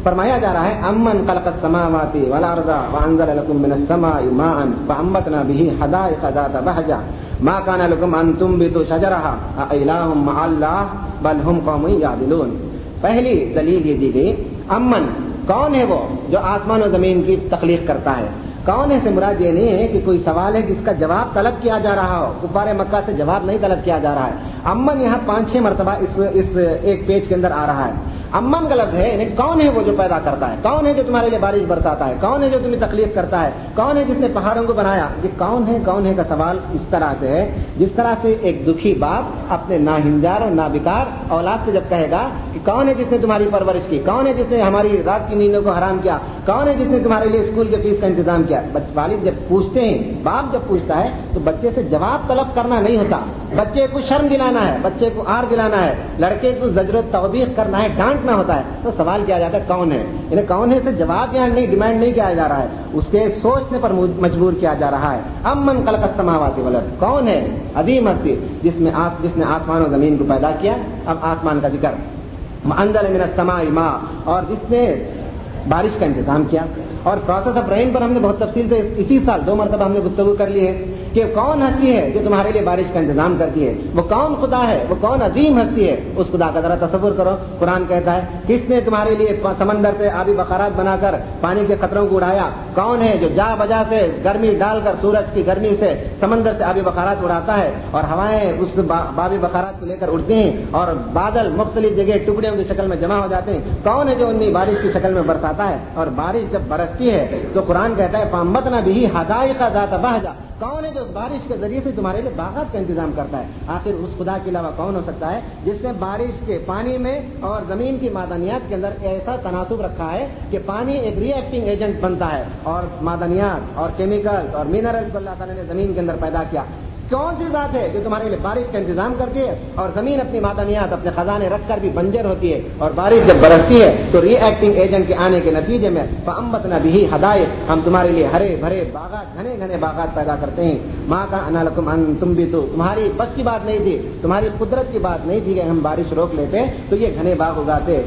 فرمایا جا رہا ہے امن خلق السماوات والارض وانزل لكم من السماء ماء فانبتنا به حدائق ذات بهجة ما كان لكم ان تنبتوا شجرها اإله مع الله بل هم قوم يعدلون. پہلی دلیل یہ دی گئی امن کون ہے وہ جو آسمان و زمین کی تخلیق کرتا ہے. کون ہے سے مراد یہ نہیں ہے کہ کوئی سوال ہے جس کا جواب طلب کیا جا رہا ہو. کفار مکہ سے جواب نہیں طلب کیا جا رہا ہے. امن یہاں 5-6 مرتبہ اس ایک پیج کے اندر آ رہا ہے. امن کا لفظ ہے یعنی کون ہے وہ جو پیدا کرتا ہے, کون ہے جو تمہارے لیے بارش برساتا ہے, کون ہے جو تمہیں تخلیق کرتا ہے, کون ہے جس نے پہاڑوں کو بنایا. یہ کون ہے کا سوال اس طرح سے ہے جس طرح سے ایک دکھی باپ اپنے ناہنجار اور نابکار اولاد سے جب کہے گا کہ کون ہے جس نے تمہاری پرورش کی, کون ہے جس نے ہماری رات کی نیندوں کو حرام کیا, کون ہے جس نے تمہارے لیے اسکول کے فیس کا انتظام کیا. والد جب پوچھتے ہیں, باپ جب پوچھتا ہے تو بچے سے جواب طلب کرنا نہیں ہوتا, بچے کو شرم دلانا ہے, بچے کو آر دلانا ہے, لڑکے کو زجر و توبیخ کرنا ہے, ڈانٹنا ہوتا ہے. تو سوال کیا جاتا ہے کون ہے, یعنی کون ہے سے جواب یہاں نہیں ڈیمانڈ نہیں کیا جا رہا ہے, اس کے سوچنے پر مجبور کیا جا رہا ہے. امن خلق السماوات والارض, کون ہے عظیم ہستی جس نے آسمان و زمین کو پیدا کیا. اب آسمان کا ذکر, انزل من السماء ماء, اور جس نے بارش کا انتظام کیا. اور پروسیس آف رین پر ہم نے بہت تفصیل سے اسی سال 2 مرتبہ ہم نے گفتگو کر لی ہے کہ کون ہستی ہے جو تمہارے لیے بارش کا انتظام کرتی ہے, وہ کون خدا ہے, وہ کون عظیم ہستی ہے. اس خدا کا ذرا تصور کرو. قرآن کہتا ہے کس نے تمہارے لیے سمندر سے آبی بخارات بنا کر پانی کے قطروں کو اڑایا, کون ہے جو جا بجا سے گرمی ڈال کر سورج کی گرمی سے سمندر سے آبی بخارات اڑاتا ہے اور ہوائیں اس آبی بخارات کو لے کر اڑتی ہیں اور بادل مختلف جگہ ٹکڑیوں کی شکل میں جمع ہو جاتے ہیں. کون ہے جو انہیں بارش کی شکل میں برساتا ہے, اور بارش جب برستی ہے تو قرآن کہتا ہے فَأَنبَتْنَا بِهِ حَدَائِقَ ذَاتَ بَهْجَةٍ, کون ہے جو اس بارش کے ذریعے سے تمہارے لیے باغات کا انتظام کرتا ہے. آخر اس خدا کے علاوہ کون ہو سکتا ہے جس نے بارش کے پانی میں اور زمین کی معدنیات کے اندر ایسا تناسب رکھا ہے کہ پانی ایک ری ایکٹنگ ایجنٹ بنتا ہے, اور معدنیات اور کیمیکل اور منرلز کو اللہ تعالیٰ نے زمین کے اندر پیدا کیا. کون سی ذات ہے جو تمہارے لیے بارش کا انتظام کرتی ہے اور زمین اپنی معدنیات اپنے خزانے رکھ کر بھی بنجر ہوتی ہے, اور بارش جب برستی ہے تو ری ایکٹنگ ایجنٹ کے آنے کے نتیجے میں فَأَنبَتْنَا بِهِ حَدَائِقَ, ہم تمہارے لیے ہرے بھرے باغات, گھنے گھنے باغات پیدا کرتے ہیں. مَا كَانَ لَكُمْ أَن تُنبِتُوا, تمہاری بس کی بات نہیں تھی, تمہاری قدرت کی بات نہیں تھی کہ ہم بارش روک لیتے تو یہ گھنے باغ اگاتے.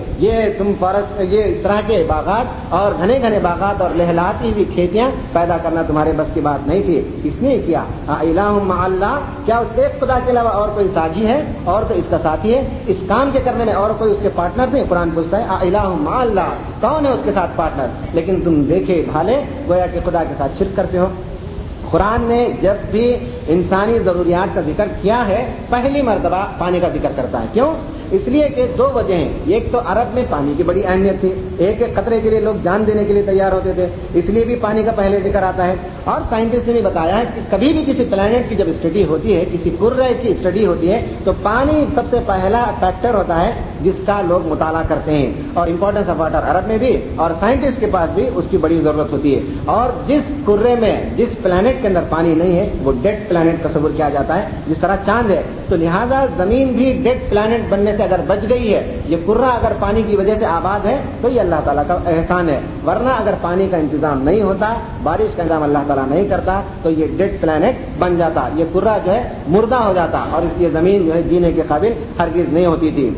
یہ اس طرح کے باغات اور گھنے گھنے باغات اور لہلاتی ہوئی کھیتیاں پیدا کرنا تمہارے بس کی بات نہیں تھی. اس نے کیا الہ مع اللہ, کیا اس ایک خدا کے علاوہ اور کوئی ساجی ہے اور کوئی اس کا ساتھی ہے, اس کام کے کرنے میں اور کوئی اس کے پارٹنر ہیں. قرآن پوچھتا ہے الہ مع اللہ, کون ہے اس کے ساتھ پارٹنر, لیکن تم دیکھے بھالے گویا کہ خدا کے ساتھ شرک کرتے ہو. قرآن نے جب بھی انسانی ضروریات کا ذکر کیا ہے پہلی مرتبہ پانی کا ذکر کرتا ہے. کیوں؟ اس لیے کہ 2 وجہ ہیں. ایک تو عرب میں پانی کی بڑی اہمیت تھی, ایک قطرے کے لیے لوگ جان دینے کے لیے تیار ہوتے تھے, اس لیے بھی پانی کا پہلے ذکر آتا ہے. اور سائنٹسٹ نے بھی بتایا ہے کہ کبھی بھی کسی پلانٹ کی جب اسٹڈی ہوتی ہے, کسی کرے کی اسٹڈی ہوتی ہے, تو پانی سب سے پہلا فیکٹر ہوتا ہے جس کا لوگ مطالعہ کرتے ہیں. اور امپورٹنس آف واٹر عرب میں بھی اور سائنٹسٹ کے پاس بھی اس کی بڑی ضرورت ہوتی ہے. اور جس کرے میں جس پلانٹ کے اندر پانی نہیں ہے وہ ڈیڈ پلانٹ تصور کیا جاتا ہے, جس طرح چاند ہے. تو لہذا زمین بھی ڈیڈ پلانٹ بننے سے اگر بچ گئی ہے, یہ کرہ اگر پانی کی وجہ سے آباد ہے تو یہ اللہ تعالیٰ کا احسان ہے. ورنہ اگر پانی کا انتظام نہیں ہوتا, بارش کا انتظام اللہ تعالیٰ نہیں کرتا, تو یہ ڈیڈ پلانٹ بن جاتا, یہ کرہ جو ہے مردہ ہو جاتا, اور اس لیے زمین جو ہے جینے کے قابل ہرگز نہیں ہوتی تھی.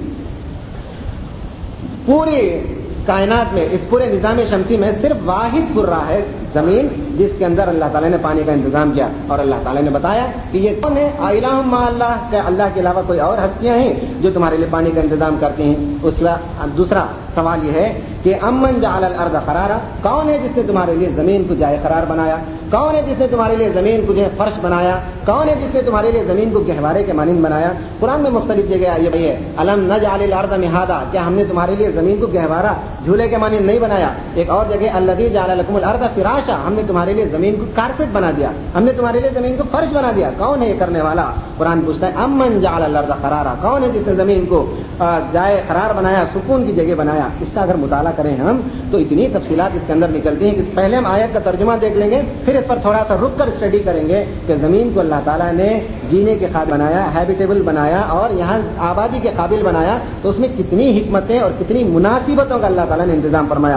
پوری کائنات میں, اس پورے نظام شمسی میں صرف واحد کرہ ہے زمین جس کے اندر اللہ تعالیٰ نے پانی کا انتظام کیا. اور اللہ تعالیٰ نے بتایا کہ یہ کون ہے, الہ مع اللہ, کہ اللہ کے علاوہ کوئی اور ہستیاں ہیں جو تمہارے لیے پانی کا انتظام کرتی ہیں. اس کے بعد دوسرا سوال یہ ہے کہ امن جعل الارض قرارا, کون ہے جس نے تمہارے لیے زمین کو جائے قرار بنایا, کون ہے جس نے تمہارے لیے زمین کو جو ہے فرش بنایا, کون ہے جس نے تمہارے لیے زمین کو گہوارے کے مانند بنایا. قرآن میں مختلف جگہ یہ ہے الم نجعل الارض مہادا, کیا ہم نے تمہارے لیے زمین کو گہوارا جھولے کے مانند نہیں بنایا. ایک اور جگہ الذی جعل لکم الارض فراشا, ہم نے تمہارے لیے زمین کو کارپیٹ بنا دیا, ہم نے تمہارے لیے زمین کو فرش بنا دیا. کون ہے یہ کرنے والا؟ قرآن پوچھتا ہے امن جعل الارض قرارا, کون ہے جس نے زمین کو جائے قرار بنایا, سکون کی جگہ بنایا. اس کا اگر مطالعہ کریں ہم تو اتنی تفصیلات اس کے اندر نکلتی ہیں کہ پہلے ہم آیت کا ترجمہ دیکھ لیں گے, پھر اس پر تھوڑا سا رک کر اسٹڈی کریں گے کہ زمین کو اللہ تعالیٰ نے جینے کے قابل بنایا, ہیبیٹیبل بنایا اور یہاں آبادی کے قابل بنایا, تو اس میں کتنی حکمتیں اور کتنی مناسبتوں کا اللہ تعالیٰ نے انتظام فرمایا.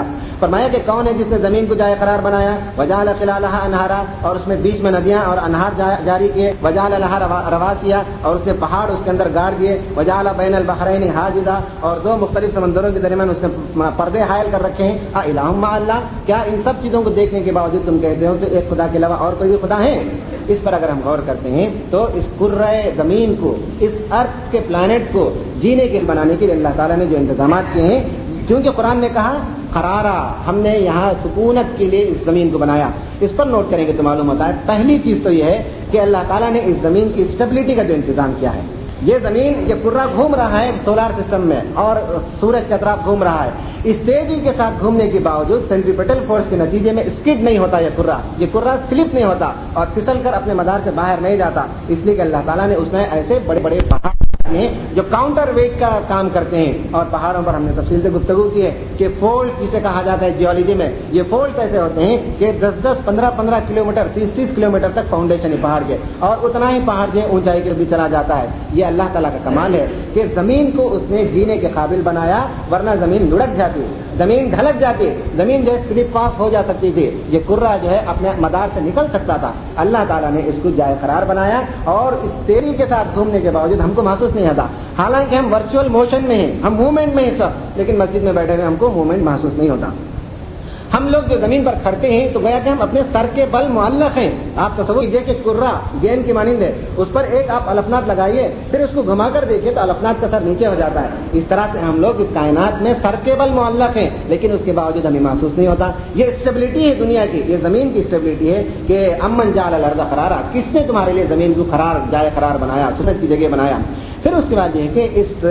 فرمایا کہ کون ہے جس نے زمین کو جائے قرار بنایا، وجعل خلالها انہارا، اور اس میں بیچ میں ندیاں اور انہار جاری کیے، وجعل لها رواسیا، اور اس نے پہاڑ اس کے اندر گاڑ دیے، وجعل بین البحرین حاجزا، اور دو مختلف سمندروں کے درمیان اس نے پردے حائل کر رکھے ہیں، الہ مع اللہ، کیا ان سب چیزوں کو دیکھنے کے باوجود تم کہتے ہو کہ ایک خدا کے علاوہ اور کوئی بھی خدا ہے؟ اس پر اگر ہم غور کرتے ہیں تو اس کرۂ زمین کو، اس ارتھ کے پلانٹ کو جینے کے بنانے کے لیے اللہ تعالیٰ نے جو انتظامات کیے ہیں، کیونکہ قرآن نے کہا قرارا، ہم نے یہاں سکونت کے لیے اس زمین کو بنایا، اس پر نوٹ کریں گے تو معلوم ہوتا ہے پہلی چیز تو یہ ہے کہ اللہ تعالیٰ نے اس زمین کی اسٹیبلٹی کا جو انتظام کیا ہے، یہ زمین، یہ کرہ گھوم رہا ہے سولار سسٹم میں اور سورج کے اطراف گھوم رہا ہے، اس تیزی کے ساتھ گھومنے کے باوجود سینٹریپیٹل فورس کے نتیجے میں اسکڈ نہیں ہوتا، یہ کرہ سلپ نہیں ہوتا اور پھسل کر اپنے مدار سے باہر نہیں جاتا، اس لیے کہ اللہ تعالیٰ نے اس میں ایسے بڑے بڑے پہاڑ ہیں جو کاؤنٹر ویٹ کا کام کرتے ہیں، اور پہاڑوں پر ہم نے تفصیل سے گفتگو کی ہے کہ فولٹ جسے کہا جاتا ہے جیولوجی میں، یہ فولٹ ایسے ہوتے ہیں کہ 10-10 15-15 کلومیٹر 30-30 کلومیٹر تک فاؤنڈیشن ہے پہاڑ کے، اور اتنا ہی پہاڑ جو اونچائی کے بھی چلا جاتا ہے۔ یہ اللہ تعالیٰ کا کمال ہے کہ زمین کو اس نے جینے کے قابل بنایا، ورنہ زمین لڑک جاتی، زمین ڈھلک جاتی، زمین جو ہے سلپ آف ہو جا سکتی تھی، یہ کرہ جو ہے اپنے مدار سے نکل سکتا تھا، اللہ تعالیٰ نے اس کو جائے قرار بنایا، اور اس تیزی کے ساتھ گھومنے کے باوجود ہم کو محسوس نہیں ہوتا، حالانکہ ہم ورچوئل موشن میں ہیں، ہم موومنٹ میں ہیں سب، لیکن مسجد میں بیٹھے ہوئے ہم کو موومنٹ محسوس نہیں ہوتا۔ ہم لوگ جو زمین پر کھڑتے ہیں تو گویا کہ ہم اپنے سر کے بل معلق ہیں۔ آپ تصور کیجیے کہ کرہ گیند کی مانند ہے، اس پر ایک آپ الفنات لگائیے، پھر اس کو گھما کر دیکھیے تو الفنات کا سر نیچے ہو جاتا ہے۔ اس طرح سے ہم لوگ اس کائنات میں سر کے بل معلق ہیں، لیکن اس کے باوجود ہمیں محسوس نہیں ہوتا۔ یہ اسٹیبلٹی ہے دنیا کی، یہ زمین کی اسٹیبلٹی ہے کہ امن جعل الارض قرارا، کس نے تمہارے لیے زمین کو جائے قرار بنایا، سکونت کی جگہ بنایا۔ پھر اس کے بعد یہ ہے کہ اس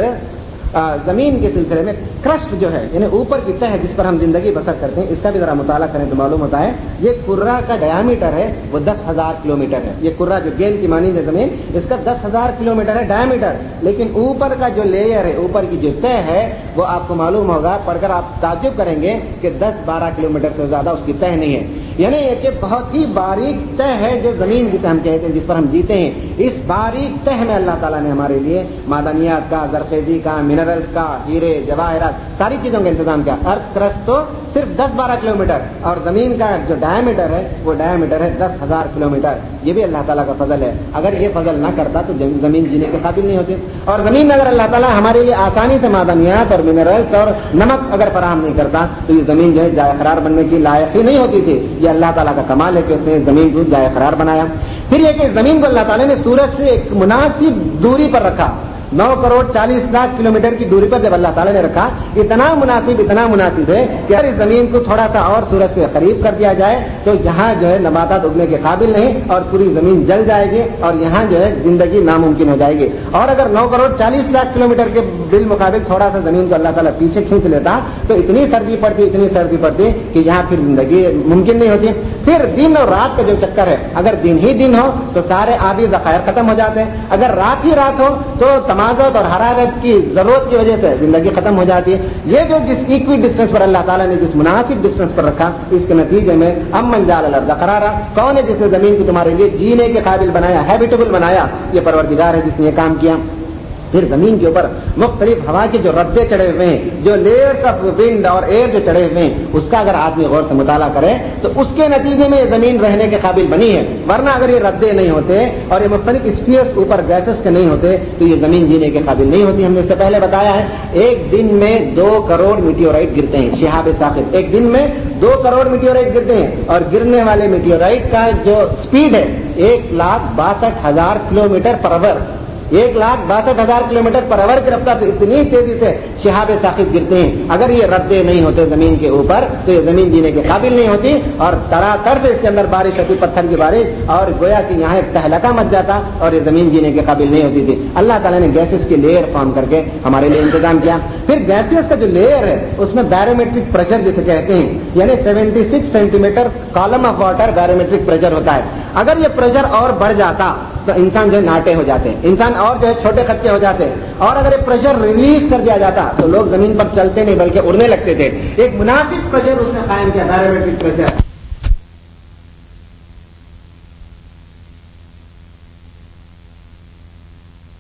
زمین کے سلسلے میں کرسٹ جو ہے، یعنی اوپر کی تہ جس پر ہم زندگی بسر کرتے ہیں، اس کا بھی ذرا مطالعہ کریں تو معلوم ہوتا ہے یہ کرہ کا ڈیامیٹر ہے وہ 10,000 کلومیٹر ہے۔ یہ کرہ جو گیند کی مانند ہے زمین، اس کا 10,000 کلومیٹر ہے ڈیامیٹر، لیکن اوپر کا جو لیئر ہے، اوپر کی جو تہ ہے، وہ آپ کو معلوم ہوگا، پڑھ کر آپ تعجب کریں گے کہ 10-12 کلومیٹر سے زیادہ اس کی تہ نہیں ہے، یعنی کہ بہت ہی باریک تہ ہے جو زمین جسے ہم کہتے ہیں، جس پر ہم جیتے ہیں۔ اس باریک تہ میں اللہ تعالیٰ نے ہمارے لیے معدنیات کا، زرخیزی کا، منرلز کا، ہیرے جواہرات، ساری چیزوں کا انتظام کیا۔ ارتھ کرسٹ تو صرف 10-12 کلومیٹر، اور زمین کا جو ڈائمیٹر ہے وہ ڈائمیٹر ہے 10,000 کلومیٹر۔ یہ بھی اللہ تعالیٰ کا فضل ہے، اگر یہ فضل نہ کرتا تو زمین جینے کے قابل نہیں ہوتی، اور زمین میں اگر اللہ تعالیٰ ہمارے لیے آسانی سے معدنیات اور منرلز اور نمک اگر فراہم نہیں کرتا تو یہ زمین جو ہے جائے قرار بننے کی لائق ہی نہیں ہوتی تھی۔ یہ اللہ تعالیٰ کا کمال ہے کہ اس نے زمین کو جائے قرار بنایا۔ پھر یہ کہ زمین کو اللہ تعالیٰ نے سورج سے ایک مناسب دوری پر رکھا، 9,40,00,000 کلومیٹر کی دوری پر جب اللہ تعالیٰ نے رکھا، اتنا مناسب ہے کہ اگر اس زمین کو تھوڑا سا اور سورج سے قریب کر دیا جائے تو یہاں جو ہے نباتات اگنے کے قابل نہیں، اور پوری زمین جل جائے گی، اور یہاں جو ہے زندگی ناممکن ہو جائے گی۔ اور اگر 9,40,00,000 کلومیٹر کے بالمقابل تھوڑا سا زمین کو اللہ تعالیٰ پیچھے کھینچ لیتا تو اتنی سردی پڑتی کہ یہاں پھر زندگی ممکن نہیں ہوتی۔ پھر دن اور رات کا جو چکر ہے، اگر دن ہی دن ہو تو سارے آبی ذخائر ختم ہو جاتے ہیں، اگر رات ہی رات ہو تو تمازت اور حرارت کی ضرورت کی وجہ سے زندگی ختم ہو جاتی ہے۔ یہ جو جس ایکوی ڈسٹینس پر اللہ تعالیٰ نے جس مناسب ڈسٹینس پر رکھا، اس کے نتیجے میں امن جعل الارض قرارا، کون ہے جس نے زمین کو تمہارے لیے جینے کے قابل بنایا، ہیبیٹیبل بنایا؟ یہ پروردگار ہے جس نے یہ کام کیا۔ پھر زمین کے اوپر مختلف ہوا کے جو ردے چڑھے ہوئے ہیں، جو لیئرز آف ونڈ اور ایئر جو چڑھے ہوئے ہیں، اس کا اگر آدمی غور سے مطالعہ کرے تو اس کے نتیجے میں یہ زمین رہنے کے قابل بنی ہے، ورنہ اگر یہ ردے نہیں ہوتے اور یہ مختلف اسفیئرز اوپر گیسز کے نہیں ہوتے تو یہ زمین جینے کے قابل نہیں ہوتی۔ ہم نے اس سے پہلے بتایا ہے ایک دن میں 2 کروڑ میٹیورائٹ گرتے ہیں، شہاب ثاقب، ایک دن میں 2 کروڑ میٹیورائٹ گرتے ہیں، اور گرنے والے میٹیورائٹ کا جو سپیڈ ہے 1,62,000 کلومیٹر پر آور، 1,62,000 کلومیٹر پر آور کی رفتار سے اتنی تیزی سے شہاب ثاقب گرتے ہیں۔ اگر یہ ردے نہیں ہوتے زمین کے اوپر تو یہ زمین جینے کے قابل نہیں ہوتی، اور تراتر سے اس کے اندر بارش ہوتی، پتھر کی بارش، اور گویا کہ یہاں ایک تہلکہ مچ جاتا اور یہ زمین جینے کے قابل نہیں ہوتی تھی۔ اللہ تعالیٰ نے گیسز کی لیئر فارم کر کے ہمارے لیے انتظام کیا۔ پھر گیسز کا جو لیئر ہے اس میں بیرومیٹرک پریشر جسے کہتے ہیں، یعنی 76 centimetre column of water barometric pressure ہوتا ہے۔ اگر یہ پریشر اور بڑھ جاتا تو انسان جو ہے ناٹے ہو جاتے ہیں، انسان اور جو ہے چھوٹے خطے ہو جاتے ہیں، اور اگر یہ پریشر ریلیز کر دیا جاتا تو لوگ زمین پر چلتے نہیں بلکہ اڑنے لگتے تھے۔ ایک مناسب پریشر اس نے قائم کیا، بیرومیٹرک پریشر۔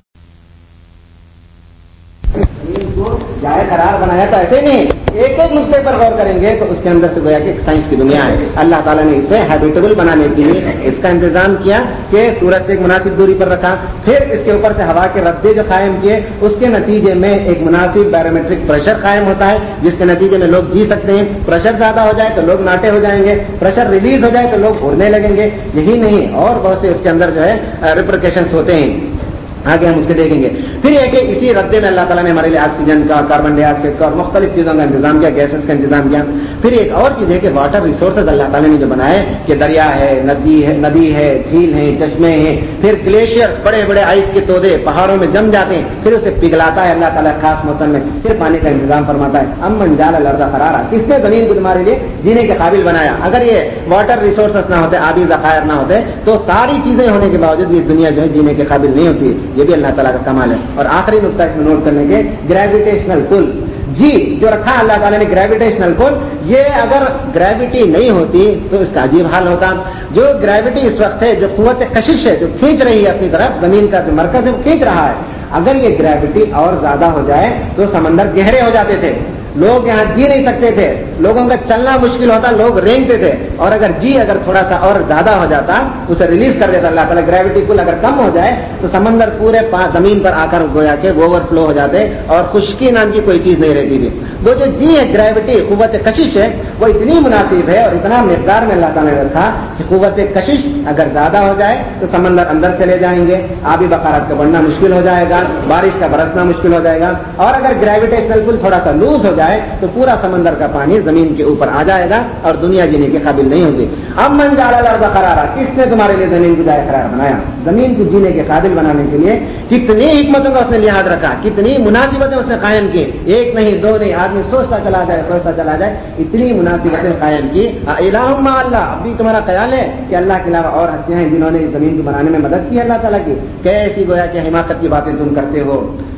زمین کو جائے قرار بنایا تو ایسے نہیں، ایک ایک نقطے پر غور کریں گے تو اس کے اندر سے گویا کہ ایک سائنس کی دنیا ہے. اللہ تعالیٰ نے اسے ہیبیٹیبل بنانے کے لیے اس کا انتظام کیا کہ سورج سے ایک مناسب دوری پر رکھا, پھر اس کے اوپر سے ہوا کے ردے جو قائم کیے, اس کے نتیجے میں ایک مناسب بیرومیٹرک پریشر قائم ہوتا ہے جس کے نتیجے میں لوگ جی سکتے ہیں. پریشر زیادہ ہو جائے تو لوگ ناٹے ہو جائیں گے, پریشر ریلیز ہو جائے تو لوگ اڑنے لگیں گے. یہی نہیں اور بہت سے اس کے اندر جو ہے ریپریکیشنس ہوتے ہیں, آگے ہم اس کے دیکھیں گے. پھر یہ کہ اسی ردے میں اللہ تعالیٰ نے ہمارے لیے آکسیجن کا, کاربن ڈائی آکسائڈ کا اور مختلف چیزوں کا انتظام کیا, گیسز کا انتظام کیا. پھر ایک اور چیز ہے کہ واٹر ریسورسز اللہ تعالیٰ نے جو بنائے کہ دریا ہے, ندی ہے, جھیل ہے, چشمے ہیں, پھر گلیشیئر بڑے بڑے آئس کے تودے پہاڑوں میں جم جاتے ہیں, پھر اسے پگھلاتا ہے اللہ تعالیٰ خاص موسم میں, پھر پانی کا انتظام فرماتا ہے. امن جعل الارض قرارا, کس نے زمین کو تمہارے لیے جینے کے قابل بنایا. اگر یہ واٹر ریسورسز نہ ہوتے, آبی ذخائر نہ ہوتے, تو ساری چیزیں ہونے کے باوجود یہ دنیا جو ہے جینے کے قابل نہیں ہوتی. یہ بھی اللہ تعالیٰ کا کمال ہے. اور آخری نقطہ اس میں نوٹ کرنے کے, گریویٹیشنل پل, جی جو رکھا اللہ تعالیٰ نے گریویٹیشنل پل, یہ اگر گریوٹی نہیں ہوتی تو اس کا عجیب حال ہوتا. جو گریوٹی اس وقت ہے, جو قوت کشش ہے جو کھینچ رہی ہے اپنی طرف, زمین کا جو مرکز ہے وہ کھینچ رہا ہے, اگر یہ گریوٹی اور زیادہ ہو جائے تو سمندر گہرے ہو جاتے تھے, لوگ یہاں جی نہیں سکتے تھے, لوگوں کا چلنا مشکل ہوتا, لوگ رینگتے تھے. اور اگر اگر تھوڑا سا اور زیادہ ہو جاتا, اسے ریلیز کر دیتا اللہ تعالیٰ, گریوٹی پل اگر کم ہو جائے تو سمندر پورے زمین پر آ کر گویا کہ اوور فلو ہو جاتے اور خشکی نام کی کوئی چیز نہیں رہتی تھی. وہ جو جی ہے گریوٹی, قوت کشش ہے, وہ اتنی مناسب ہے اور اتنا مقدار میں اللہ تعالیٰ نے رکھا کہ قوت کشش اگر زیادہ ہو جائے تو سمندر اندر چلے جائیں گے, آبی بخارات کا بڑھنا مشکل ہو جائے گا, بارش کا برسنا مشکل ہو جائے گا. اور اگر گریویٹیشنل پل تھوڑا سا لوز ہو جائے تو پورا سمندر کا پانی زمین کے اوپر آ جائے گا اور دنیا جینے کے قابل نہیں ہوگی. اب من جعل الارض قرارا, کس نے تمہارے لیے زمین کو جائے قرار بنایا. زمین کو جینے کے قابل بنانے کے لیے کتنی حکمتوں کا اس نے لحاظ رکھا, کتنی مناسبتیں اس نے قائم کی. ایک نہیں دو نہیں, آدمی سوچتا چلا جائے, اتنی مناسبتیں قائم کی. الہ مع اللہ, اب بھی تمہارا خیال ہے کہ اللہ کے علاوہ اور ہستیاں ہیں جنہوں نے زمین کو بنانے میں مدد کی اللہ تعالیٰ کی. کیسی گویا کہ حماقت کی باتیں تم کرتے ہو.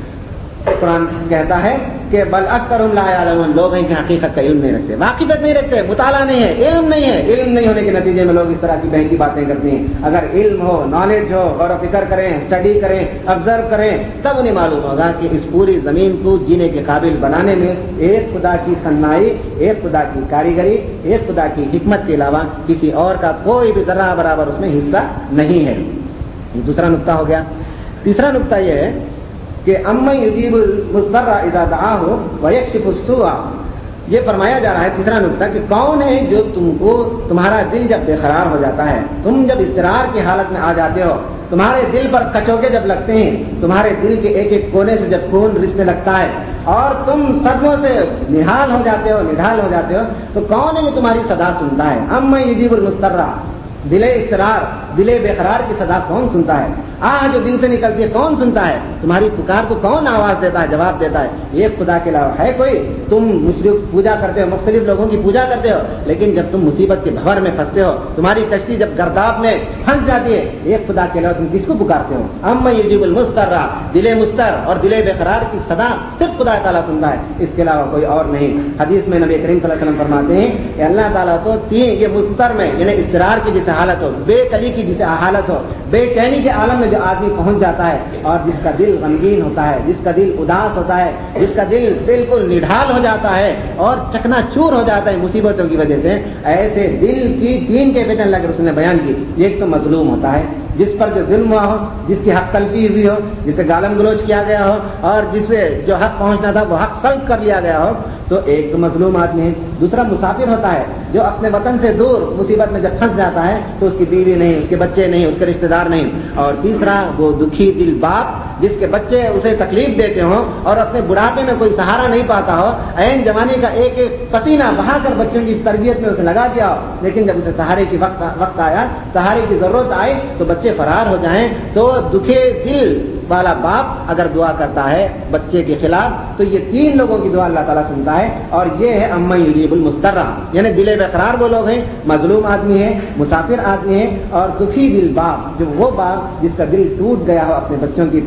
قرآن کہتا ہے کہ بل اکثرهم لا يعلمون, لوگ ہیں کہ حقیقت کا علم نہیں رکھتے, واقفیت نہیں رکھتے, مطالعہ نہیں ہے, علم نہیں ہے. علم نہیں ہونے کے نتیجے میں لوگ اس طرح کی بہتی باتیں کرتے ہیں. اگر علم ہو, نالج ہو, غور و فکر کریں, اسٹڈی کریں, آبزرو کریں, تب انہیں معلوم ہوگا کہ اس پوری زمین کو جینے کے قابل بنانے میں ایک خدا کی صنائی, ایک خدا کی کاریگری, ایک خدا کی حکمت کے علاوہ کسی اور کا کوئی بھی ذرہ برابر اس میں حصہ نہیں ہے. یہ دوسرا نقطہ ہو گیا. تیسرا نقطہ یہ ہے کہ امن یجیب المضطر اذا دعاہ ویکشف السوء, یہ فرمایا جا رہا ہے تیسرا نقطہ کہ کون ہے جو تم کو, تمہارا دل جب بے قرار ہو جاتا ہے, تم جب اضطرار کی حالت میں آ جاتے ہو, تمہارے دل پر کچوکے جب لگتے ہیں, تمہارے دل کے ایک ایک کونے سے جب خون رسنے لگتا ہے اور تم صدموں سے نڈھال ہو جاتے ہو, تو کون ہے جو تمہاری صدا سنتا ہے. امن یجیب المضطر, دل اضطرار, دل بے قرار کی صدا کون سنتا ہے. جو دل سے نکلتی ہے کون سنتا ہے. تمہاری پکار کو کون آواز دیتا ہے, جواب دیتا ہے. ایک خدا کے علاوہ ہے کوئی. تم مشرک پوجا کرتے ہو, مختلف لوگوں کی پوجا کرتے ہو, لیکن جب تم مصیبت کے بھور میں پھنستے ہو, تمہاری کشتی جب گرداب میں پھنس جاتی ہے, ایک خدا کے علاوہ تم کس کو پکارتے ہو. امن یجیب المضطر, دل مضطر اور دل بے قرار کی صدا صرف خدا تعالیٰ سنتا ہے, اس کے علاوہ کوئی اور نہیں. حدیث میں نبی کریم صلی اللہ علیہ وسلم فرماتے ہیں کہ اللہ تعالیٰ تو تین, یہ مضطر میں یعنی اضطرار کی جسے حالت ہو, بے کلی کی جسے حالت ہو, بے چینی کے عالم میں جو آدمی پہنچ جاتا ہے اور جس کا دل غمگین ہوتا ہے, جس کا دل اداس ہوتا ہے, جس کا دل بالکل نڈھال ہو جاتا ہے اور چکنا چور ہو جاتا ہے مصیبتوں کی وجہ سے, ایسے دل کی تین کیفیتیں اللہ کے رسول نے بیان کی. ایک تو مظلوم ہوتا ہے, جس پر جو ظلم ہوا ہو, جس کی حق تلفی ہوئی ہو, جسے گالم گلوچ کیا گیا ہو اور جسے جو حق پہنچنا تھا وہ حق سلب کر لیا گیا ہو, تو ایک تو مظلوم آدمی ہے. دوسرا مسافر ہوتا ہے, جو اپنے وطن سے دور مصیبت میں جب پھنس جاتا ہے تو اس کی بیوی نہیں, اس کے بچے نہیں, اس کے رشتہ دار نہیں. اور تیسرا وہ دکھی دل باپ, جس کے بچے اسے تکلیف دیتے ہوں اور اپنے بڑھاپے میں کوئی سہارا نہیں پاتا ہو, عین جوانی کا ایک ایک پسینہ بہا کر بچوں کی تربیت میں اسے لگا دیا ہو, لیکن جب اسے سہارے کی وقت آیا, سہارے کی ضرورت آئی تو بچے فرار ہو جائیں, تو دکھے دل والا باپ اگر دعا کرتا ہے بچے کے خلاف تو یہ تین لوگوں کی دعا اللہ تعالیٰ سنتا ہے. اور یہ ہے امن یجیب المضطر, یعنی دل بے قرار وہ لوگ ہیں, مظلوم آدمی ہے, مسافر آدمی ہے, اور دکھی دل باپ, جو وہ باپ جس کا دل ٹوٹ گیا ہو اپنے بچوں کی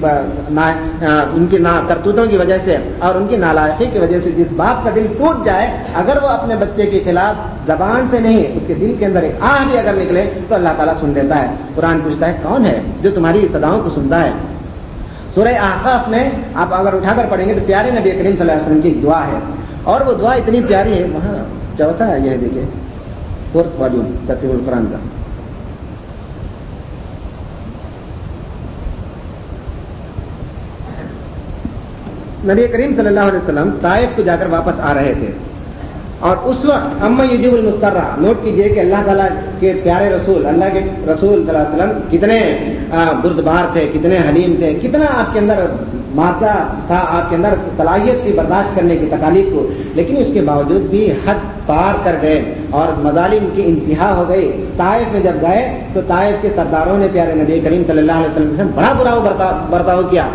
ان کی کرتوتوں کی وجہ سے اور ان کی نالائقی کی وجہ سے. جس باپ کا دل ٹوٹ جائے, اگر وہ اپنے بچے کے خلاف زبان سے نہیں, اس کے دل کے اندر ایک آہ بھی اگر نکلے تو اللہ تعالیٰ سن لیتا ہے. قرآن پوچھتا ہے کون ہے جو تمہاری صداؤں کو سنتا ہے. سورہ احقاف میں آپ اگر اٹھا کر پڑھیں گے تو پیارے نبی کریم صلی اللہ علیہ وسلم کی ایک دعا ہے, اور وہ دعا اتنی پیاری ہے. وہاں چوتھا ہے، یہ دیکھیں 4th والیوم ترتیب القرآن کا. نبی کریم صلی اللہ علیہ وسلم طائف کو جا کر واپس آ رہے تھے، اور اس وقت اما یجیب المضطر، نوٹ کیجئے کہ اللہ تعالیٰ کے پیارے رسول، اللہ کے رسول صلی اللہ علیہ وسلم کتنے بردبار تھے، کتنے حلیم تھے، کتنا آپ کے اندر مادہ تھا، آپ کے اندر صلاحیت کی برداشت کرنے کی تکالیف کو، لیکن اس کے باوجود بھی حد پار کر گئے اور مظالم کی انتہا ہو گئی. طائف میں جب گئے تو طائف کے سرداروں نے پیارے نبی کریم صلی اللہ علیہ وسلم کے ساتھ بڑا برا برتاؤ کیا.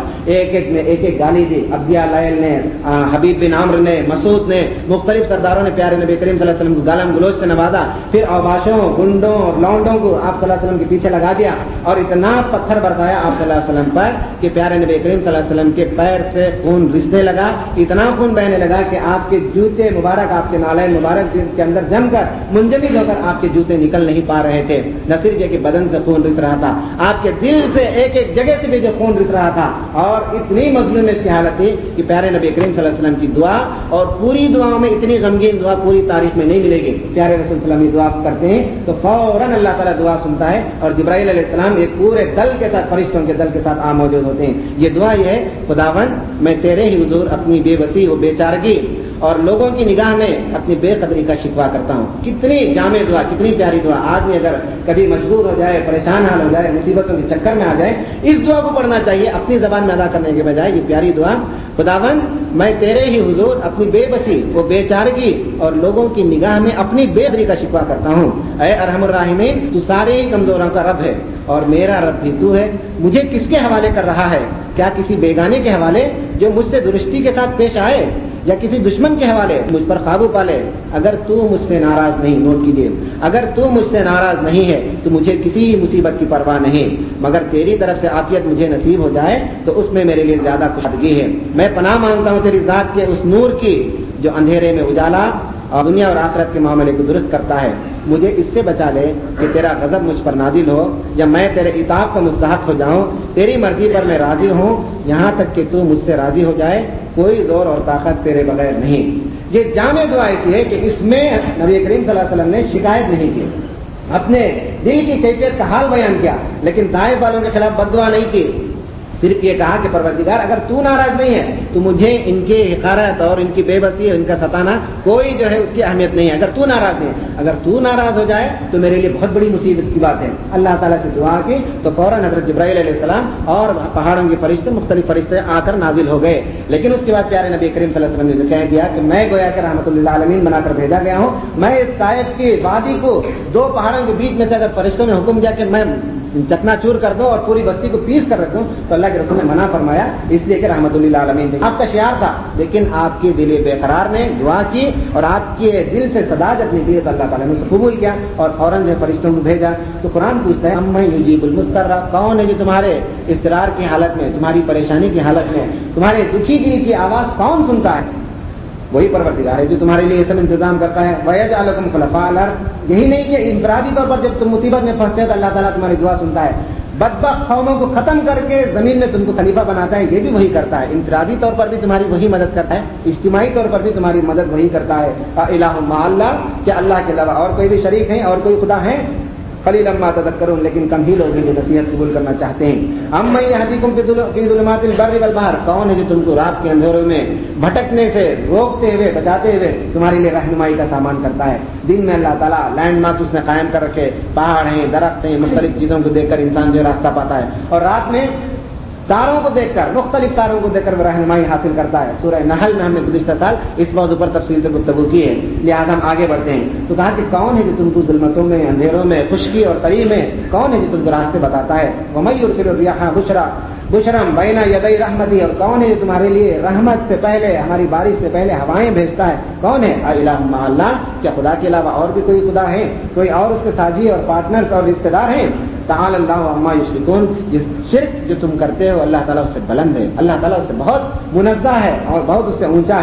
ایک گالی دی. عبدیہ لائل نے، حبیب بن عمرو نے، مسعود نے، مختلف سرداروں نے پیارے نبی کریم صلی اللہ علیہ وسلم کو گالم گلوچ سے نوازا. پھر اوباشوں، گنڈوں اور لونڈوں کو آپ صلی اللہ علیہ وسلم کے پیچھے لگا دیا اور اتنا پتھر برسایا آپ صلی اللہ علیہ وسلم پر کہ پیارے نبی کریم صلی اللہ علیہ وسلم کے پیر سے خون رسنے لگا، اتنا خون بہنے لگا کہ آپ کے جوتے مبارک، آپ کے نالین مبارک کے اندر جم کر منجمد ہو کر آپ کے جوتے نکل نہیں پا رہے تھے. نہ صرف یہ کہ بدن سے خون رس رہا تھا، آپ کے دل سے ایک ایک جگہ سے بھی جو خون رس رہا تھا، اور اتنی مظلومیت کی حالت تھی کہ پیارے نبی کریم صلی اللہ علیہ وسلم کی دعا، اور پوری دعاؤں میں اتنی غمگین دعا پوری تاریخ میں نہیں ملے گی. پیارے رسول صلی اللہ علیہ وسلم دعا کرتے ہیں تو فوراً اللہ تعالیٰ دعا سنتا ہے، اور جبرائیل علیہ السلام ایک پورے دل کے ساتھ، فرشتوں کے دل کے ساتھ موجود ہوتے ہیں. یہ دعا یہ ہے، خداوند میں تیرے ہی حضور اپنی بے بسی و بے چارگی اور لوگوں کی نگاہ میں اپنی بے قدری کا شکوہ کرتا ہوں. کتنی جامع دعا، کتنی پیاری دعا. آدمی اگر کبھی مجبور ہو جائے، پریشان حال ہو جائے، مصیبتوں کے چکر میں آ جائے، اس دعا کو پڑھنا چاہیے اپنی زبان میں ادا کرنے کے بجائے. یہ پیاری دعا، خداوند میں تیرے ہی حضور اپنی بے بسی و بے چارگی اور لوگوں کی نگاہ میں اپنی بے قدری کا شکوہ کرتا ہوں. اے ارحم الراحمین، تو سارے ہی کمزوروں کا رب ہے اور میرا رب بھی تو ہے. مجھے کس کے حوالے کر رہا ہے؟ کیا کسی بیگانے کے حوالے جو مجھ سے درستی کے ساتھ پیش آئے، یا کسی دشمن کے حوالے مجھ پر قابو پالے؟ اگر تو مجھ سے ناراض نہیں، نوٹ کیجیے، اگر تو مجھ سے ناراض نہیں ہے تو مجھے کسی مصیبت کی پرواہ نہیں، مگر تیری طرف سے عافیت مجھے نصیب ہو جائے تو اس میں میرے لیے زیادہ کشادگی ہے. میں پناہ مانگتا ہوں تیری ذات کے اس نور کی جو اندھیرے میں اجالا اور دنیا اور آخرت کے معاملے کو درست کرتا ہے. مجھے اس سے بچا لے کہ تیرا غضب مجھ پر نازل ہو یا میں تیرے عتاب کا مستحق ہو جاؤں. تیری مرضی پر میں راضی ہوں یہاں تک کہ تو مجھ سے راضی ہو جائے. کوئی زور اور طاقت تیرے بغیر نہیں. یہ جامع دعا ایسی ہے کہ اس میں نبی کریم صلی اللہ علیہ وسلم نے شکایت نہیں کی، اپنے دل کی کیفیت کا حال بیان کیا، لیکن طائف والوں کے خلاف بد دعا نہیں کی. صرف یہ کہا کہ پروردگار اگر تو ناراض نہیں ہے تو مجھے ان کی حقارت اور ان کی بے بسی اور ان کا ستانا کوئی جو ہے اس کی اہمیت نہیں ہے. اگر تو ناراض نہیں ہے، اگر تو ناراض ہو جائے تو میرے لیے بہت بڑی مصیبت کی بات ہے. اللہ تعالیٰ سے دعا کی تو فوراً حضرت جبرائیل علیہ السلام اور پہاڑوں کے فرشتے، مختلف فرشتے آ کر نازل ہو گئے. لیکن اس کے بعد پیارے نبی کریم صلی اللہ علیہ وسلم نے جو کہہ دیا کہ میں گویا کہ رحمت اللہ عالمین بنا کر بھیجا گیا ہوں، میں اس طائف کی وادی کو دو پہاڑوں کے بیچ میں سے اگر فرشتوں نے حکم دیا کہ میں چکنا چور کر دوں اور پوری بستی کو پیس کر رکھ دوں تو اللہ کے رسول نے منع فرمایا، اس لیے کہ رحمت اللہ عالمین تھے. آپ کا شعار تھا، لیکن آپ کی دل بے قرار نے دعا کی اور آپ کے دل سے صدا جب نکلی تو اللہ تعالیٰ نے اسے قبول کیا اور فوراً جو فرشتوں کو بھیجا. تو قرآن پوچھتا ہے امن یجیب المضطر، کون ہے جو تمہارے اضطرار کی حالت میں، تمہاری پریشانی کی حالت میں، تمہارے دکھی دل کی آواز کون سنتا ہے؟ وہی پروردگار ہے جو تمہارے لیے یہ سب انتظام کرتا ہے. وَيَجْعَلُكُمْ خُلَفَاءَ الْأَرْضِ، یہی نہیں کہ انفرادی طور پر جب تم مصیبت میں پھنستے ہو تو اللہ تعالیٰ تمہاری دعا سنتا ہے. بدبخت قوموں کو ختم کر کے زمین میں تم کو خلیفہ بناتا ہے، یہ بھی وہی کرتا ہے. انفرادی طور پر بھی تمہاری وہی مدد کرتا ہے، اجتماعی طور پر بھی تمہاری مدد وہی کرتا ہے. الہ مع اللہ، کیا اللہ کے علاوہ اور کوئی بھی شریک ہے اور کوئی خدا ہے؟ قلیلا ما تذکرون، لیکن کم ہی لوگ ہیں جو نصیحت قبول کرنا چاہتے ہیں. امن یہدیکم فی ظلمات البر والبحر، کون ہے جو تم کو رات کے اندھیروں میں بھٹکنے سے روکتے ہوئے، بچاتے ہوئے تمہارے لیے رہنمائی کا سامان کرتا ہے. دن میں اللہ تعالیٰ لینڈ مارکس اس نے قائم کر رکھے، پہاڑ ہیں، درخت ہیں، مختلف چیزوں کو دیکھ کر انسان جو راستہ پاتا ہے، اور رات میں تاروں کو دیکھ کر، مختلف تاروں کو دیکھ کر وہ رہنمائی حاصل کرتا ہے. سورہ نحل میں ہم نے گزشتہ سال اس موضوع پر تفصیل سے گفتگو کی ہے، لہٰذا ہم آگے بڑھتے ہیں. تو کہا کہ کون ہے جو تم کو ظلمتوں میں، اندھیروں میں، خشکی اور تری میں کون ہے جو تم کو راستے بتاتا ہے؟ وَمَن يُرْسِلُ الرِّيَاحَ بُشْرًا بَيْنَ يَدَيْ رَحْمَتِهِ، اور کون ہے جو تمہارے لیے رحمت سے پہلے، ہماری بارش سے پہلے ہوائیں بھیجتا ہے؟ کون ہے؟ الہ مع اللہ، کیا خدا کے علاوہ اور بھی کوئی خدا ہے؟ کوئی اور اس کے ساجی اور پارٹنرز اور رشتہ دار ہیں؟ تعالی اللہ عما یشرکون، یہ شرک جو تم کرتے ہو اللہ تعالیٰ اس سے بلند ہے، اللہ تعالیٰ اس سے بہت منزہ ہے اور بہت اس سے اونچا ہے.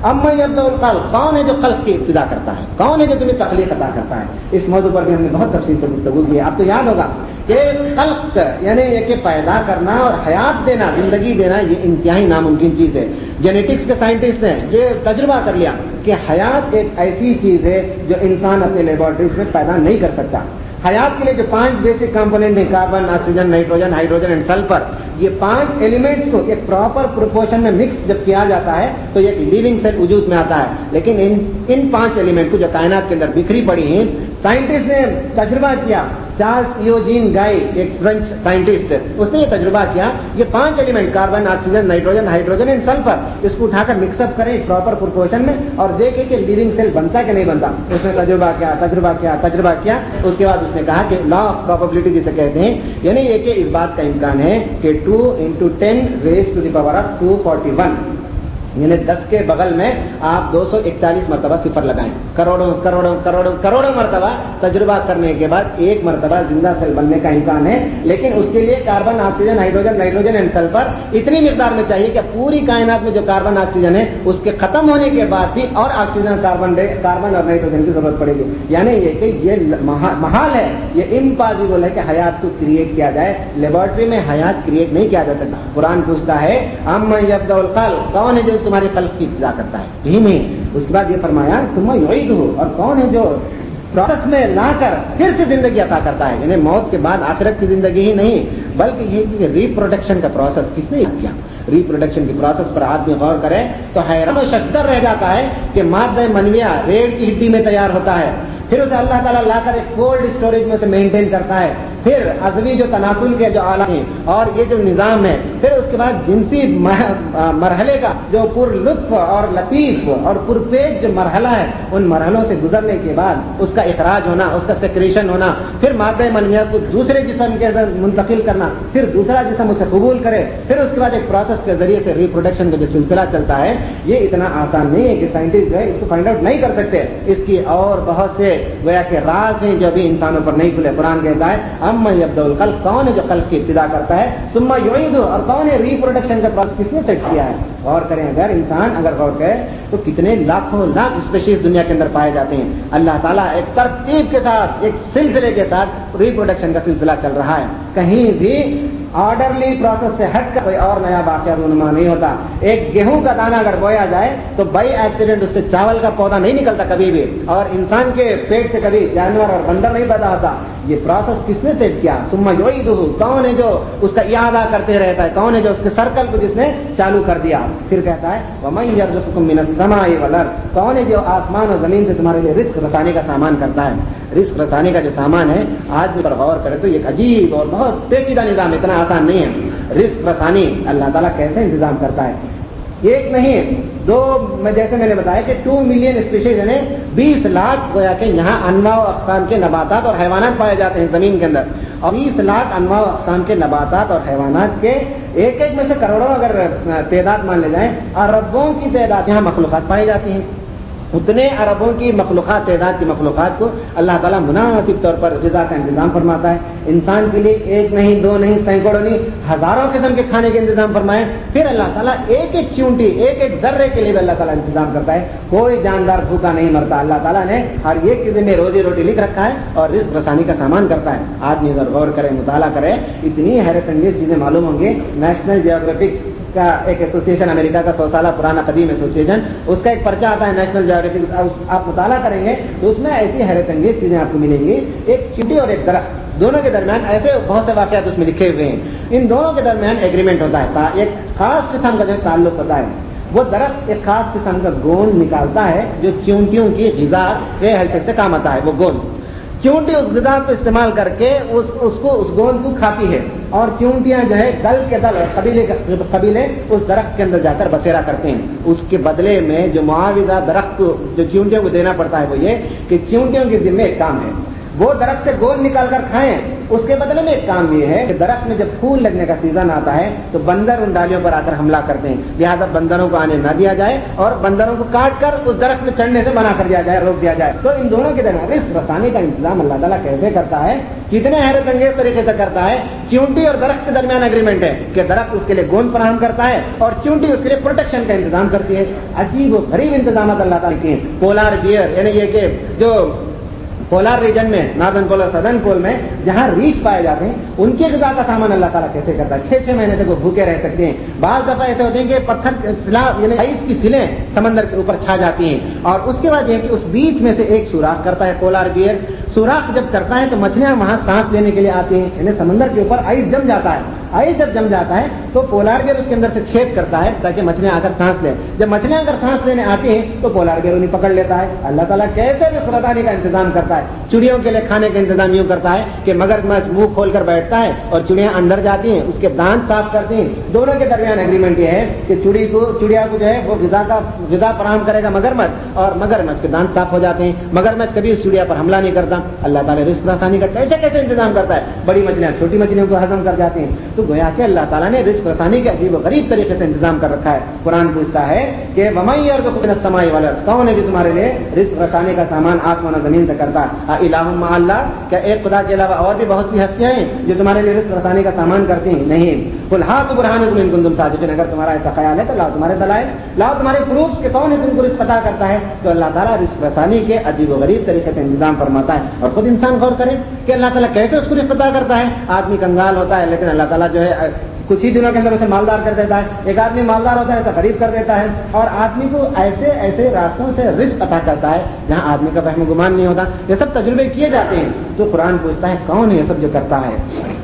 اما یبدأ الخلق، کون ہے جو خلق کی ابتدا کرتا ہے، کون ہے جو تمہیں تخلیق عطا کرتا ہے. اس موضوع پر بھی ہم نے بہت تفصیل سے گفتگو کی ہے. اب تو یاد ہوگا کہ خلق یعنی یہ کہ پیدا کرنا اور حیات دینا، زندگی دینا، یہ انتہائی ناممکن چیز ہے. جینیٹکس کے سائنٹسٹ نے یہ تجربہ کر لیا کہ حیات ایک ایسی چیز ہے جو انسان اپنے لیبارٹریز میں پیدا نہیں کر سکتا. حیات کے لیے جو 5 بیسک کمپوننٹ ہیں، carbon, oxygen, nitrogen, hydrogen and sulphur, یہ 5 ایلیمنٹس کو ایک پراپر پروپورشن میں مکس جب کیا جاتا ہے تو ایک لیونگ سیل وجود میں آتا ہے. لیکن ان 5 ایلیمنٹ کو جو کائنات کے اندر بکھری پڑی ہیں، سائنٹسٹ نے تجربہ کیا. چارلس ایوجین گائی، ایک فرینچ سائنٹسٹ، اس نے یہ تجربہ کیا، یہ 5 element carbon, oxygen, nitrogen, hydrogen and sulphur, اس کو اٹھا کر مکس اپ کریں پراپر پروپورشن میں اور دیکھیں کہ لیونگ سیل بنتا کہ نہیں بنتا. اس نے تجربہ کیا. اس کے بعد اس نے کہا کہ لا آف پروبیبلٹی جسے کہتے ہیں، یعنی یہ کہ اس بات کا امکان ہے کہ 2 × 10⁻²41 یعنی 10 کے بغل میں آپ 241 مرتبہ صفر لگائیں. کروڑوں مرتبہ تجربہ کرنے کے بعد ایک مرتبہ زندہ سیل بننے کا امکان ہے. لیکن اس کے لیے carbon, oxygen, hydrogen, nitrogen and sulphur اتنی مقدار میں چاہیے کہ پوری کائنات میں جو کاربن آکسیجن ہے اس کے ختم ہونے کے بعد بھی اور آکسیجن، کاربن اور نائٹروجن کی ضرورت پڑے گی. یعنی یہ کہ یہ محال ہے، یہ امپاسبل ہے کہ حیات کو کریٹ کیا جائے. لیبارٹری میں حیات کریٹ نہیں کیا جا سکتا. قرآن پوچھتا ہے اما یبدأ الخلق، کون ہے جو تمہاری خلق کی ابتدا کرتا ہے؟ یہی نہیں. اس کے بعد یہ فرمایا ثم یعیدہ، اور کون ہے جو پروسیس میں لا کر پھر سے زندگی عطا کرتا ہے. یعنی موت کے بعد آخرت کی زندگی ہی نہیں بلکہ یہ کہ ریپروڈکشن کا پروسیس کس نے کیا. ریپروڈکشن کی پروسیس پر آدمی غور کرے تو حیران و ششدر رہ جاتا ہے کہ مادہ منویہ ریڑھ کی ہڈی میں تیار ہوتا ہے، پھر اسے اللہ تعالیٰ لا کر ایک کولڈ اسٹوریج میں سے مینٹین کرتا ہے، پھر عضوی جو تناسل کے جو آلات ہیں اور یہ جو نظام ہے، پھر اس کے بعد جنسی مرحلے کا جو پر لطف اور لطیف اور پرپیج جو مرحلہ ہے، ان مرحلوں سے گزرنے کے بعد اس کا اخراج ہونا، اس کا سیکریشن ہونا، پھر مادہ منویہ کو دوسرے جسم کے اندر منتقل کرنا، پھر دوسرا جسم اسے قبول کرے، پھر اس کے بعد ایک پروسیس کے ذریعے سے ریپروڈکشن کا جو سلسلہ چلتا ہے. یہ اتنا آسان نہیں ہے کہ سائنٹسٹ جو ہے اس کو فائنڈ آؤٹ نہیں کر سکتے. اس کی اور بہت سے گویا کہ راز ہیں جو ابھی انسانوں پر نہیں کھلے. قرآن کہتا ہے اما یبدأ الخلق، کون ہے جو خلق کی ابتدا کرتا ہے، ثم یعیدہ، اور کون ہے ریپروڈکشن کا پروسیس کس نے سیٹ کیا ہے. غور کریں، اگر غور کرے تو کتنے لاکھوں لاکھ اسپیشیز دنیا کے اندر پائے جاتے ہیں. اللہ تعالیٰ ایک ترتیب کے ساتھ، ایک سلسلے کے ساتھ ریپروڈکشن کا سلسلہ چل رہا ہے. کہیں بھی آرڈرلی پروسیس سے ہٹ کر کوئی اور نیا واقعہ رونما نہیں ہوتا. ایک گیہوں کا دانہ اگر بویا جائے تو بائی ایکسیڈنٹ اس سے چاول کا پودا نہیں نکلتا کبھی بھی، اور انسان کے پیٹ سے کبھی جانور اور بندر نہیں پیدا ہوتا. یہ پروسیس کس نے سیٹ کیا؟ ثم یعیدہ، کون ہے جو اس کا اعادہ کرتے رہتا ہے، کون ہے جو اس کے سرکل کو جس نے چالو کر دیا. پھر کہتا ہے وَمَن يَرْزُقُكُم مِّنَ السَّمَاءِ وَالْأَرْضِ، کون ہے جو آسمان اور زمین سے تمہارے لیے رزق رسانے کا سامان کرتا ہے. رزق رسانے کا جو سامان ہے آج بھی پر غور کرے تو یہ عجیب اور بہت پیچیدہ نظام، اتنا آسان نہیں ہے. رزق رسانی اللہ تعالیٰ کیسے انتظام کرتا ہے؟ ایک نہیں دو، جیسے میں نے بتایا کہ 2 ملین اسپیشیز یعنی 20 لاکھ گویا کہ یہاں انواع و اقسام کے نباتات اور حیوانات پائے جاتے ہیں زمین کے اندر، اور 20 لاکھ انواع و اقسام کے نباتات اور حیوانات کے ایک میں سے کروڑوں اگر تعداد مان لے جائیں، اربوں کی تعداد یہاں مخلوقات پائی جاتی ہیں. اتنے اربوں کی مخلوقات، تعداد کی مخلوقات کو اللہ تعالیٰ مناسب طور پر غذا کا انتظام فرماتا ہے. انسان کے لیے ایک نہیں، دو نہیں، سینکڑوں نہیں، ہزاروں قسم کے کھانے کے انتظام فرمائے. پھر اللہ تعالیٰ ایک ایک چونٹی، ایک ایک ذرے کے لیے بھی اللہ تعالیٰ انتظام کرتا ہے. کوئی جاندار بھوکا نہیں مرتا. اللہ تعالیٰ نے ہر ایک قسم میں روزی روٹی لکھ رکھا ہے اور رزق رسانی کا سامان کرتا ہے. آدمی اگر غور کرے، مطالعہ کرے، اتنی حیرت انگیز چیزیں معلوم ہوں گی. نیشنل جیوگرافکس کا ایک ایسوسیشن، امریکہ کا 100 سالہ پرانا قدیم ایسوسیشن، اس کا ایک پرچہ آتا ہے نیشنل جیوگرافک. آپ مطالعہ کریں گے تو اس میں ایسی حیرت انگیز چیزیں آپ کو ملیں گی. ایک چینٹی اور ایک درخت، دونوں کے درمیان ایسے بہت سے واقعات اس میں لکھے ہوئے ہیں. ان دونوں کے درمیان ایگریمنٹ ہوتا ہے، ایک خاص قسم کا جو تعلق ہوتا ہے. وہ درخت ایک خاص قسم کا گوند نکالتا ہے جو چونٹیوں کی غذا کے حیثیت سے کام آتا ہے. وہ گوند، چونٹی اس غذا کو استعمال کر کے اس گوند کو کھاتی ہے، اور چونٹیاں جو ہے دل کے دل، قبیلے اس درخت کے اندر جا کر بسیرا کرتے ہیں. اس کے بدلے میں جو معاوضہ درخت کو، جو چونٹیوں کو دینا پڑتا ہے وہ یہ کہ چونٹیوں کے ذمہ ایک کام ہے، وہ درخت سے گوند نکال کر کھائیں اس کے بدلے میں ایک کام یہ ہے کہ درخت میں جب پھول لگنے کا سیزن آتا ہے تو بندر ان ڈالیوں پر آ کر حملہ کرتے ہیں، لہٰذا بندروں کو آنے نہ دیا جائے اور بندروں کو کاٹ کر اس درخت میں چڑھنے سے منع کر دیا جائے، روک دیا جائے۔ تو ان دونوں کے درمیان رزق رسانی کا انتظام اللہ تعالیٰ کیسے کرتا ہے، کتنے حیرت انگیز طریقے سے کرتا ہے۔ چونٹی اور درخت کے درمیان اگریمنٹ ہے کہ درخت اس کے لیے گوند فراہم کرتا ہے اور چونٹی اس کے لیے پروٹیکشن کا انتظام کرتی ہے۔ عجیب و غریب انتظامات اللہ تعالیٰ کے ہیں۔ پولار بیئر یعنی یہ کہ جو پولار ریجن میں، ناردرن پول اور سدرن پول میں جہاں ریچھ پائے جاتے ہیں، ان کی غذا کا سامان اللہ تعالیٰ کیسے کرتا ہے۔ 6 مہینے تک وہ بھوکے رہ سکتے ہیں۔ بعض دفعہ ایسے ہوتے ہیں کہ پتھر یعنی آئس کی سلیں سمندر کے اوپر چھا جاتی ہیں، اور اس کے بعد یہ کہ اس بیچ میں سے ایک سوراخ کرتا ہے پولار بیئر۔ سوراخ جب کرتا ہے تو مچھلیاں وہاں سانس لینے کے لیے آتی ہیں، یعنی سمندر کے اوپر آئس جم جاتا ہے۔ آئس جب جم جاتا ہے تو پولار بیئر اس کے اندر سے چھید کرتا ہے تاکہ مچھلیاں آ کر سانس لیں۔ جب مچھلیاں آ کر سانس لینے آتی ہیں تو پولار بیئر انہیں پکڑ لیتا ہے۔ اللہ تعالیٰ کیسے رزق کا انتظام کرتا ہے۔ چڑیوں کے لیے کھانے کا انتظام یوں کرتا ہے کہ مگرمچھ منہ کھول کر بیٹھتا ہے اور چڑیاں اندر جاتی ہیں، اس کے دانت صاف کرتی ہیں۔ دونوں کے درمیان اگریمنٹ یہ ہے کہ چڑیا کو جو ہے وہ غذا فراہم کرے گا مگرمچھ، اور مگرمچھ کے دانت صاف ہو جاتے ہیں۔ مگرمچھ کبھی اس چڑیا پر حملہ نہیں کرتا۔ اللہ تعالیٰ رزق رسانی کا کیسے کیسے انتظام کرتا ہے۔ بڑی مچھلیاں چھوٹی مچھلیوں کو ہضم کر جاتی ہیں۔ تو گویا کہ اللہ تعالیٰ نے رزق رسانی کے عجیب و غریب طریقے سے انتظام کر رکھا ہے۔ قرآن پوچھتا ہے کہ وَمَن يَرْزُقُكُم مِّنَ السَّمَاءِ وَالْأَرْضِ، کون ہے جو تمہارے لیے رزق رسانی کا سامان آسمان و زمین سے کرتا ہے۔ الہ مع اللہ، کیا ایک خدا کے علاوہ اور بھی بہت سی ہستیاں ہیں جو تمہارے لیے رزق رسانی کا سامان کرتی ہیں؟ نہیں۔ قُلْ هَاتُوا بُرْهَانَكُمْ إِن كُنتُمْ صَادِقِينَ، اگر تمہارا ایسا خیال ہے تو لاؤ تمہارے دلائل، لاؤ تمہارے پروفس کہ کون ہے تم کو رزق عطا کرتا ہے۔ تو اللہ تعالیٰ رزق رسانی کے عجیب و غریب طریقے سے انتظام فرماتا ہے۔ اور خود انسان غور کرے کہ اللہ تعالیٰ کیسے اس کو رزق عطا کرتا ہے۔ آدمی کنگال ہوتا ہے لیکن اللہ تعالیٰ جو ہے کچھ ہی دنوں کے اندر اسے مالدار کر دیتا ہے۔ ایک آدمی مالدار ہوتا ہے اسے غریب کر دیتا ہے، اور آدمی کو ایسے ایسے راستوں سے رزق عطا کرتا ہے جہاں آدمی کا وہم و گمان نہیں ہوتا۔ یہ سب تجربے کیے جاتے ہیں۔ تو قرآن پوچھتا ہے کون ہے یہ سب جو کرتا ہے۔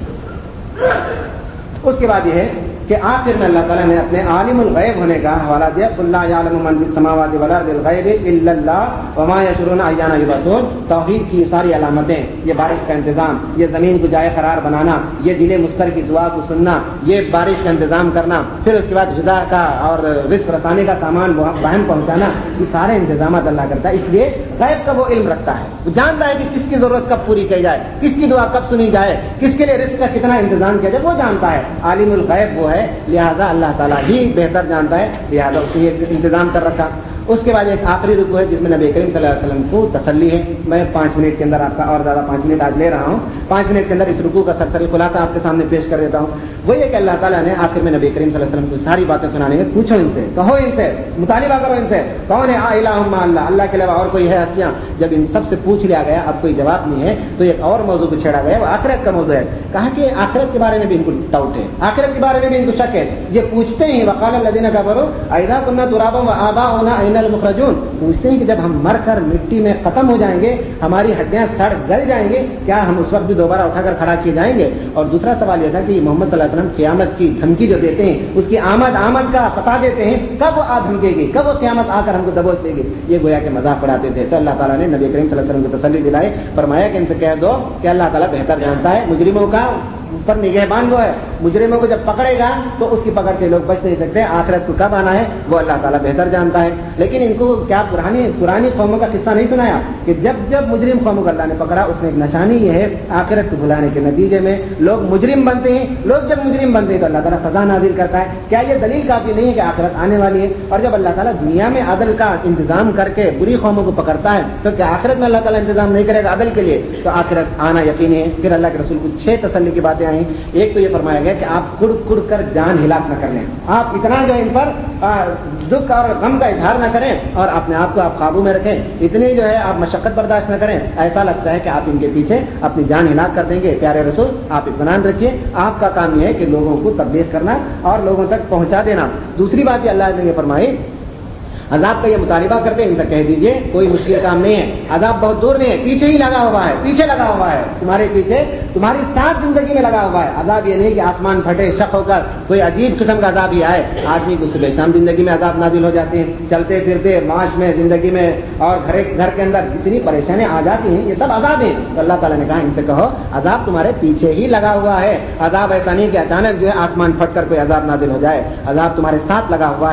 اس کے بعد یہ ہے کہ آخر میں اللہ تعالیٰ نے اپنے عالم الغیب ہونے کا حوالہ دیا۔ قُلْ لَا يَعْلَمُ مَن فِي السَّمَاوَاتِ وَالْأَرْضِ الْغَيْبَ إِلَّا اللَّهُ وَمَا يَشْعُرُونَ أَيَّانَ يُبْعَثُونَ۔ توحید کی ساری علامتیں، یہ بارش کا انتظام، یہ زمین کو جائے قرار بنانا، یہ دل مستر کی دعا کو سننا، یہ بارش کا انتظام کرنا، پھر اس کے بعد غذا کا اور رزق رسانے کا سامان بہم پہنچانا، یہ سارے انتظامات اللہ کرتا ہے۔ اس لیے غیب کا وہ علم رکھتا ہے، وہ جانتا ہے کہ کس کی ضرورت کب پوری کی جائے، کس کی دعا کب سنی جائے، کس کے لیے رزق کا کتنا انتظام کیا جائے، وہ جانتا ہے۔ عالم الغیب وہ ہے، لہذا اللہ تعالیٰ ہی بہتر جانتا ہے، لہذا اس نے یہ انتظام کر رکھا۔ اس کے بعد ایک آخری رکوع ہے جس میں نبی کریم صلی اللہ علیہ وسلم کو تسلی ہے۔ میں 5 منٹ کے اندر آپ کا اور زیادہ 5 منٹ آج لے رہا ہوں، 5 منٹ کے اندر اس رکوع کا سرسری خلاصہ آپ کے سامنے پیش کر دیتا ہوں۔ وہ یہ کہ اللہ تعالیٰ نے آخر میں نبی کریم صلی اللہ علیہ وسلم کو ساری باتیں سنانے میں پوچھو ان سے، کہو ان سے، مطالبہ کرو ان سے، کون ہے الہ مع اللہ، اللہ کے علاوہ اور کوئی ہے ہستیاں؟ جب ان سب سے پوچھ لیا گیا اب کوئی جواب نہیں ہے تو ایک اور موضوع کو چھیڑا گیا، وہ آخرت کا موضوع ہے۔ کہا کہ آخرت کے بارے میں بھی ان کو ڈاؤٹ ہے، آخرت کے بارے میں بھی ان کو شک ہے۔ یہ پوچھتے ہیں وقال الذین کفروا اذا كنا ترابا وآباؤنا أين المخرجون، پوچھتے ہیں کہ جب ہم مر کر مٹی میں ختم ہو جائیں گے، ہماری ہڈیاں سڑ گل جائیں گے، کیا ہم اس وقت بھی دوبارہ اٹھا کر کھڑا کیے جائیں گے؟ اور دوسرا سوال یہ تھا کہ محمد صلی اللہ علیہ وسلم قیامت کی دھمکی جو دیتے ہیں، اس کی آمد کا پتا دیتے ہیں، کب وہ دھمکے گی، کب وہ قیامت آ کر ہم کو دبوچ لے گی، یہ گویا کہ مذاق اڑاتے تھے۔ تو اللہ تعالیٰ نے نبی کریم صلی اللہ علیہ وسلم کو تسلی دلائی، فرمایا کہ ان سے کہہ دو کہ اللہ تعالیٰ بہتر جانتا ہے، مجرموں کا پر نگہبان وہ ہے، مجرموں کو جب پکڑے گا تو اس کی پکڑ سے لوگ بچ نہیں سکتے، آخرت کو کب آنا ہے وہ اللہ تعالیٰ بہتر جانتا ہے۔ لیکن ان کو کیا پرانی قوموں کا قصہ نہیں سنایا کہ جب مجرم قوموں کو اللہ نے پکڑا، اس میں ایک نشانی یہ ہے آخرت کو بھلانے کے نتیجے میں لوگ مجرم بنتے ہیں۔ لوگ جب مجرم بنتے ہیں تو اللہ تعالیٰ سزا نازل کرتا ہے۔ کیا یہ دلیل کافی نہیں ہے کہ آخرت آنے والی ہے؟ اور جب اللہ تعالیٰ دنیا میں عدل کا انتظام کر کے بری قوموں کو پکڑتا ہے تو کیا آخرت میں اللہ تعالیٰ انتظام نہیں کرے گا عدل کے لیے؟ تو آخرت آنا یقینی ہے۔ پھر اللہ کے رسول کو 6 تسلی کی باتیں آئیں۔ ایک تو یہ فرمایا گیا کہ آپ کڑ کر جان ہلاک نہ کر لیں، آپ اتنا جو ان پر دکھ اور غم کا اظہار نہ کریں اور اپنے آپ کو آپ قابو میں رکھیں، اتنی جو ہے آپ مشقت برداشت نہ کریں، ایسا لگتا ہے کہ آپ ان کے پیچھے اپنی جان ہلاک کر دیں گے۔ پیارے رسول آپ اطمینان رکھیے، آپ کا کام یہ ہے کہ لوگوں کو تبلیغ کرنا اور لوگوں تک پہنچا دینا۔ دوسری بات یہ اللہ نے یہ فرمائی، عذاب کا یہ مطالبہ کرتے ہیں ان سے کہہ دیجئے کوئی مشکل کام نہیں ہے، عذاب بہت دور نہیں ہے، پیچھے ہی لگا ہوا ہے، پیچھے لگا ہوا ہے، تمہارے پیچھے، تمہاری ساتھ زندگی میں لگا ہوا ہے۔ عذاب یہ نہیں کہ آسمان پھٹے شک ہو کر کوئی عجیب قسم کا عذاب ہی آئے، آدمی کو صبح شام زندگی میں عذاب نازل ہو جاتے ہیں، چلتے پھرتے معاش میں، زندگی میں اور گھر کے اندر جتنی پریشانیاں آ جاتی ہیں، یہ سب عذاب ہیں۔ تو اللہ تعالیٰ نے کہا ان سے کہو عذاب تمہارے پیچھے ہی لگا ہوا ہے، عذاب ایسا نہیں کہ اچانک جو ہے آسمان پھٹ کر کوئی عذاب نازل ہو جائے، عذاب تمہارے ساتھ لگا ہوا ہے۔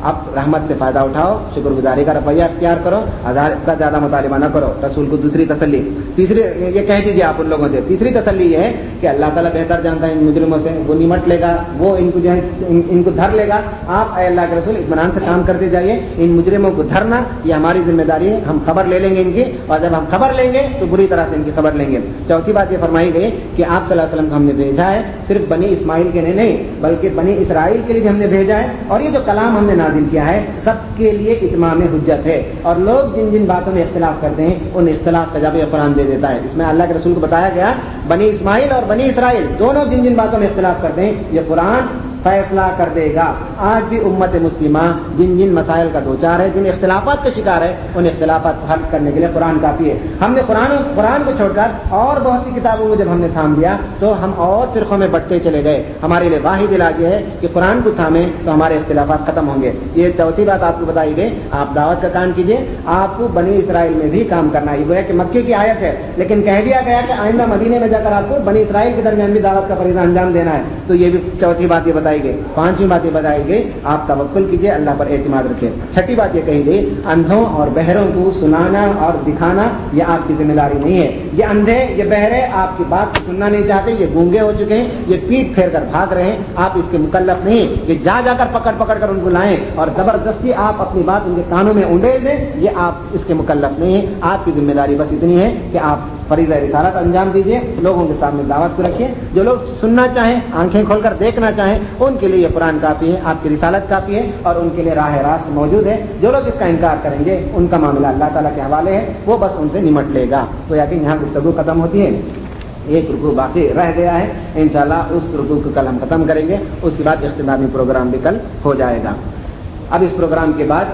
اب رحمت سے فائدہ اٹھاؤ, شکر گزاری کا رویہ اختیار کرو, عذاب کا زیادہ مطالبہ نہ کرو. رسول کو دوسری تسلی, تیسری یہ کہہ دیجیے آپ ان لوگوں سے, تیسری تسلی یہ ہے کہ اللہ تعالیٰ بہتر جانتا ہے ان مجرموں سے, وہ نمٹ لے گا, وہ ان کو جو ہے ان کو دھر لے گا. آپ اے اللہ کے رسول اطمینان سے کام کرتے جائیے, ان مجرموں کو دھرنا یہ ہماری ذمہ داری ہے, ہم خبر لے لیں گے ان کی, اور جب ہم خبر لیں گے تو بری طرح سے ان کی خبر لیں گے. چوتھی بات یہ فرمائی گئی کہ آپ صلی اللہ علیہ وسلم کو ہم نے بھیجا ہے صرف بنی اسماعیل کے لیے نہیں بلکہ بنی اسرائیل کے لیے بھی ہم نے بھیجا ہے, اور یہ جو کلام ہم نے نازل کیا ہے سب کے لیے اتمام حجت ہے. اور لوگ جن جن باتوں میں اختلاف کرتے ہیں ان اختلاف کا جواب یہ قرآن دے دیتا ہے. اس میں اللہ کے رسول کو بتایا گیا بنی اسماعیل اور بنی اسرائیل دونوں جن جن باتوں میں اختلاف کرتے ہیں یہ قرآن فیصلہ کر دے گا. آج بھی امت مسلمہ جن جن مسائل کا دوچار ہے, جن اختلافات کا شکار ہے, ان اختلافات کو حل کرنے کے لیے قرآن کافی ہے. ہم نے قرآن کو چھوڑ کر اور بہت سی کتابوں کو جب ہم نے تھام دیا تو ہم اور فرقوں میں بٹتے چلے گئے. ہمارے لیے واحد علاج یہ ہے کہ قرآن کو تھامیں تو ہمارے اختلافات ختم ہوں گے. یہ چوتھی بات آپ کو بتائی گئی. آپ دعوت کا کام کیجیے, آپ کو بنی اسرائیل میں بھی کام کرنا ہے. وہ ہے کہ مکے کی آیت ہے لیکن کہہ دیا گیا کہ آئندہ مدینے میں جا کر آپ کو بنی اسرائیل کے درمیان بھی دعوت کا فریضہ انجام دینا ہے. تو یہ بھی چوتھی بات یہ بتائی گئی. پانچویں بات یہ بتائی گئی آپ توکل کیجیے, اللہ پر اعتماد رکھیں. چھٹی بات یہ کہی گئی اندھوں اور بہروں کو سنانا اور دکھانا یہ آپ کی ذمہ داری نہیں ہے. یہ اندھے یہ بہرے آپ کی بات کو سننا نہیں چاہتے, یہ گونگے ہو چکے ہیں, یہ پیٹ پھیر کر بھاگ رہے ہیں. آپ اس کے مکلف نہیں کہ جا کر پکڑ کر ان کو لائیں اور زبردستی آپ اپنی بات ان کے کانوں میں اونڈیل دیں. یہ آپ اس کے مکلف نہیں ہیں. آپ کی ذمہ داری بس اتنی ہے کہ آپ فریضہ رسالت انجام دیجیے, لوگوں کے سامنے دعوت کو رکھیے. جو لوگ سننا چاہیں, آنکھیں کھول کر دیکھنا چاہیں, ان کے لیے یہ قرآن کافی ہے, آپ کی رسالت کافی ہے, اور ان کے لیے راہ راست موجود ہے. جو لوگ اس کا انکار کریں گے ان کا معاملہ اللہ تعالیٰ کے حوالے ہے, وہ بس ان سے نمٹ لے گا. تو یا کہ یہاں گفتگو ختم ہوتی ہے, ایک رکوع باقی رہ گیا ہے. انشاءاللہ اس رکوع کو کل ہم ختم کریں گے. اس کے بعد اختتامی پروگرام بھی کل ہو جائے گا. اب اس پروگرام کے بعد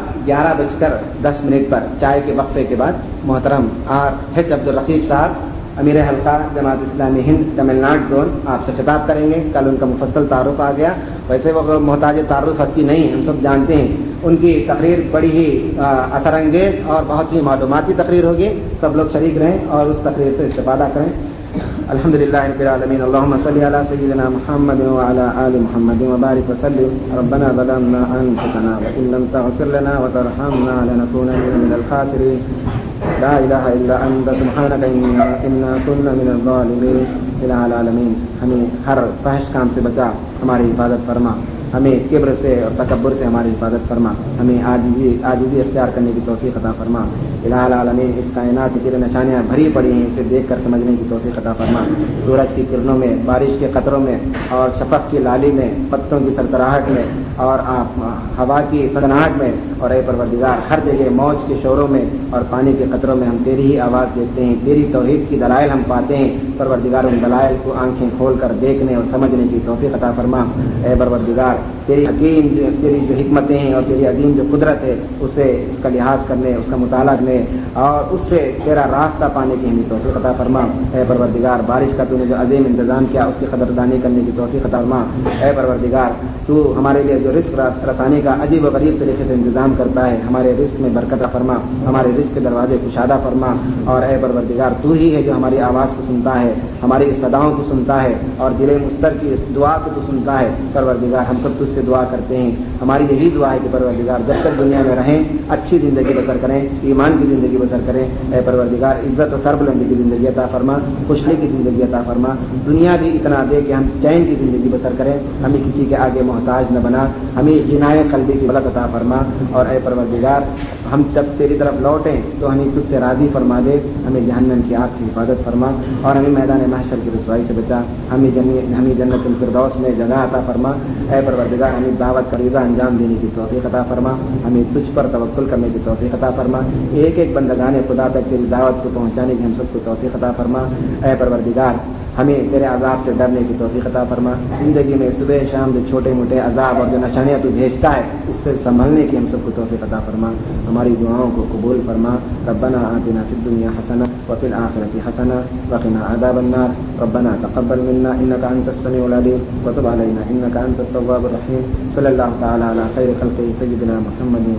11:10 پر چائے کے وقفے کے بعد محترم آر عبد الرقیب صاحب امیر حلقہ جماعت اسلامی ہند تمل ناڈو زون آپ سے خطاب کریں گے. کل ان کا مفصل تعارف آ گیا. ویسے وہ محتاج تعارف ہستی نہیں, ہم سب جانتے ہیں. ان کی تقریر بڑی ہی اثر انگیز اور بہت ہی معلوماتی تقریر ہوگی. سب لوگ شریک رہیں اور اس تقریر سے استفادہ کریں. الحمدللہ رب العالمین. اللهم صل علی سیدنا محمد وعلی آل محمد وبارک وسلم. ربنا ظلمنا انفسنا وان لم تغفر لنا وترحمنا لنكونن من الخاسرین. لا الہ الا انت سبحانک انا كنا من الظالمین. الہ العالمین ہمیں ہر فحش کام سے بچا, ہماری حفاظت فرما. ہمیں کبر سے اور تکبر سے ہماری حفاظت فرما. ہمیں عاجزی اختیار کرنے کی توفیق عطا فرما. الہ العالمین اس کائنات کی نشانیاں بھری پڑی ہیں, اسے دیکھ کر سمجھنے کی توفیق عطا فرما. سورج کی کرنوں میں, بارش کے قطروں میں, اور شفق کی لالی میں, پتوں کی سرسراہٹ میں, اور ہوا کی سنسناہٹ میں, اور اے پروردگار ہر جگہ موج کے شوروں میں اور پانی کے قطروں میں ہم تیری ہی آواز دیکھتے ہیں, تیری توحید کی دلائل ہم پاتے ہیں. پروردگار ان دلائل کو آنکھیں کھول کر دیکھنے اور سمجھنے کی توفیق عطا فرما. اے پروردگار تیری حکیم تیری جو حکمتیں ہیں اور تیری عظیم جو قدرت ہے اسے اس کا لحاظ کرنے, اس کا مطالعہ کرنے اور اس سے تیرا راستہ پانے کی ہمیں توفیق عطا فرما. اے پروردگار بارش کا تو نے جو عظیم انتظام کیا اس کی قدردانی کرنے کی توفیق عطا فرما. اے پروردگار تو ہمارے لیے جو رزق رسانے کا عجیب و غریب طریقے سے انتظام کرتا ہے, ہمارے رزق میں برکت فرما, ہمارے رزق کے دروازے کشادہ فرما. اور اے پروردگار تو ہی ہے جو ہماری آواز کو سنتا ہے, ہماری صداؤں کو سنتا ہے, اور دل مستر کی دعا کو تو سنتا ہے. پروردگار ہم سب تجھ سے دعا کرتے ہیں, ہماری یہی دعا ہے کہ پروردگار جب تک دنیا میں رہیں اچھی زندگی بسر کریں, ایمان کی زندگی بسر کریں. اے پروردگار عزت و سربلندی کی زندگی عطا فرما, خوشحالی کی زندگی عطا فرما. دنیا بھی اتنا دے کہ ہم چین کی زندگی بسر کریں, ہمیں کسی کے آگے محتاج نہ بنا, ہمیں غنائے قلبی کی دولت عطا فرما. اور اے پروردگار ہم جب تیری طرف لوٹیں تو ہمیں تجھ سے راضی فرما دے, ہمیں جہنم کی آگ سے حفاظت فرما, اور ہمیں میدان محشر کی رسوائی سے بچا. ہمیں جنت الفردوس میں جگہ عطا فرما. اے پروردگار ہمیں دعوت فریضہ انجام دینے کی توفیق عطا فرما, ہمیں تجھ پر توکل کرنے کی توفیق عطا فرما. ایک ایک بندگان خدا تک تیری دعوت کو پہنچانے کی ہم سب کو توفیق عطا فرما. اے پروردگار ہمیں تیرے عذاب سے ڈرنے کی توفیق عطا فرما. زندگی میں صبح شام جو چھوٹے موٹے عذاب اور جو نشانیاں تو بھیجتا ہے اس سے سنبھلنے کی ہم سب کو توفیق عطا فرما. ہماری دعاؤں کو قبول فرما. ربنا آتنا فی الدنیا حسنہ وفی الآخرۃ حسنہ وقنا عذاب النار. ربنا تقبل منا انک انت السمیع العلیم وتب علینا انک انت التواب الرحیم. صلی اللہ تعالی علی خیر خلقہ سیدنا محمد.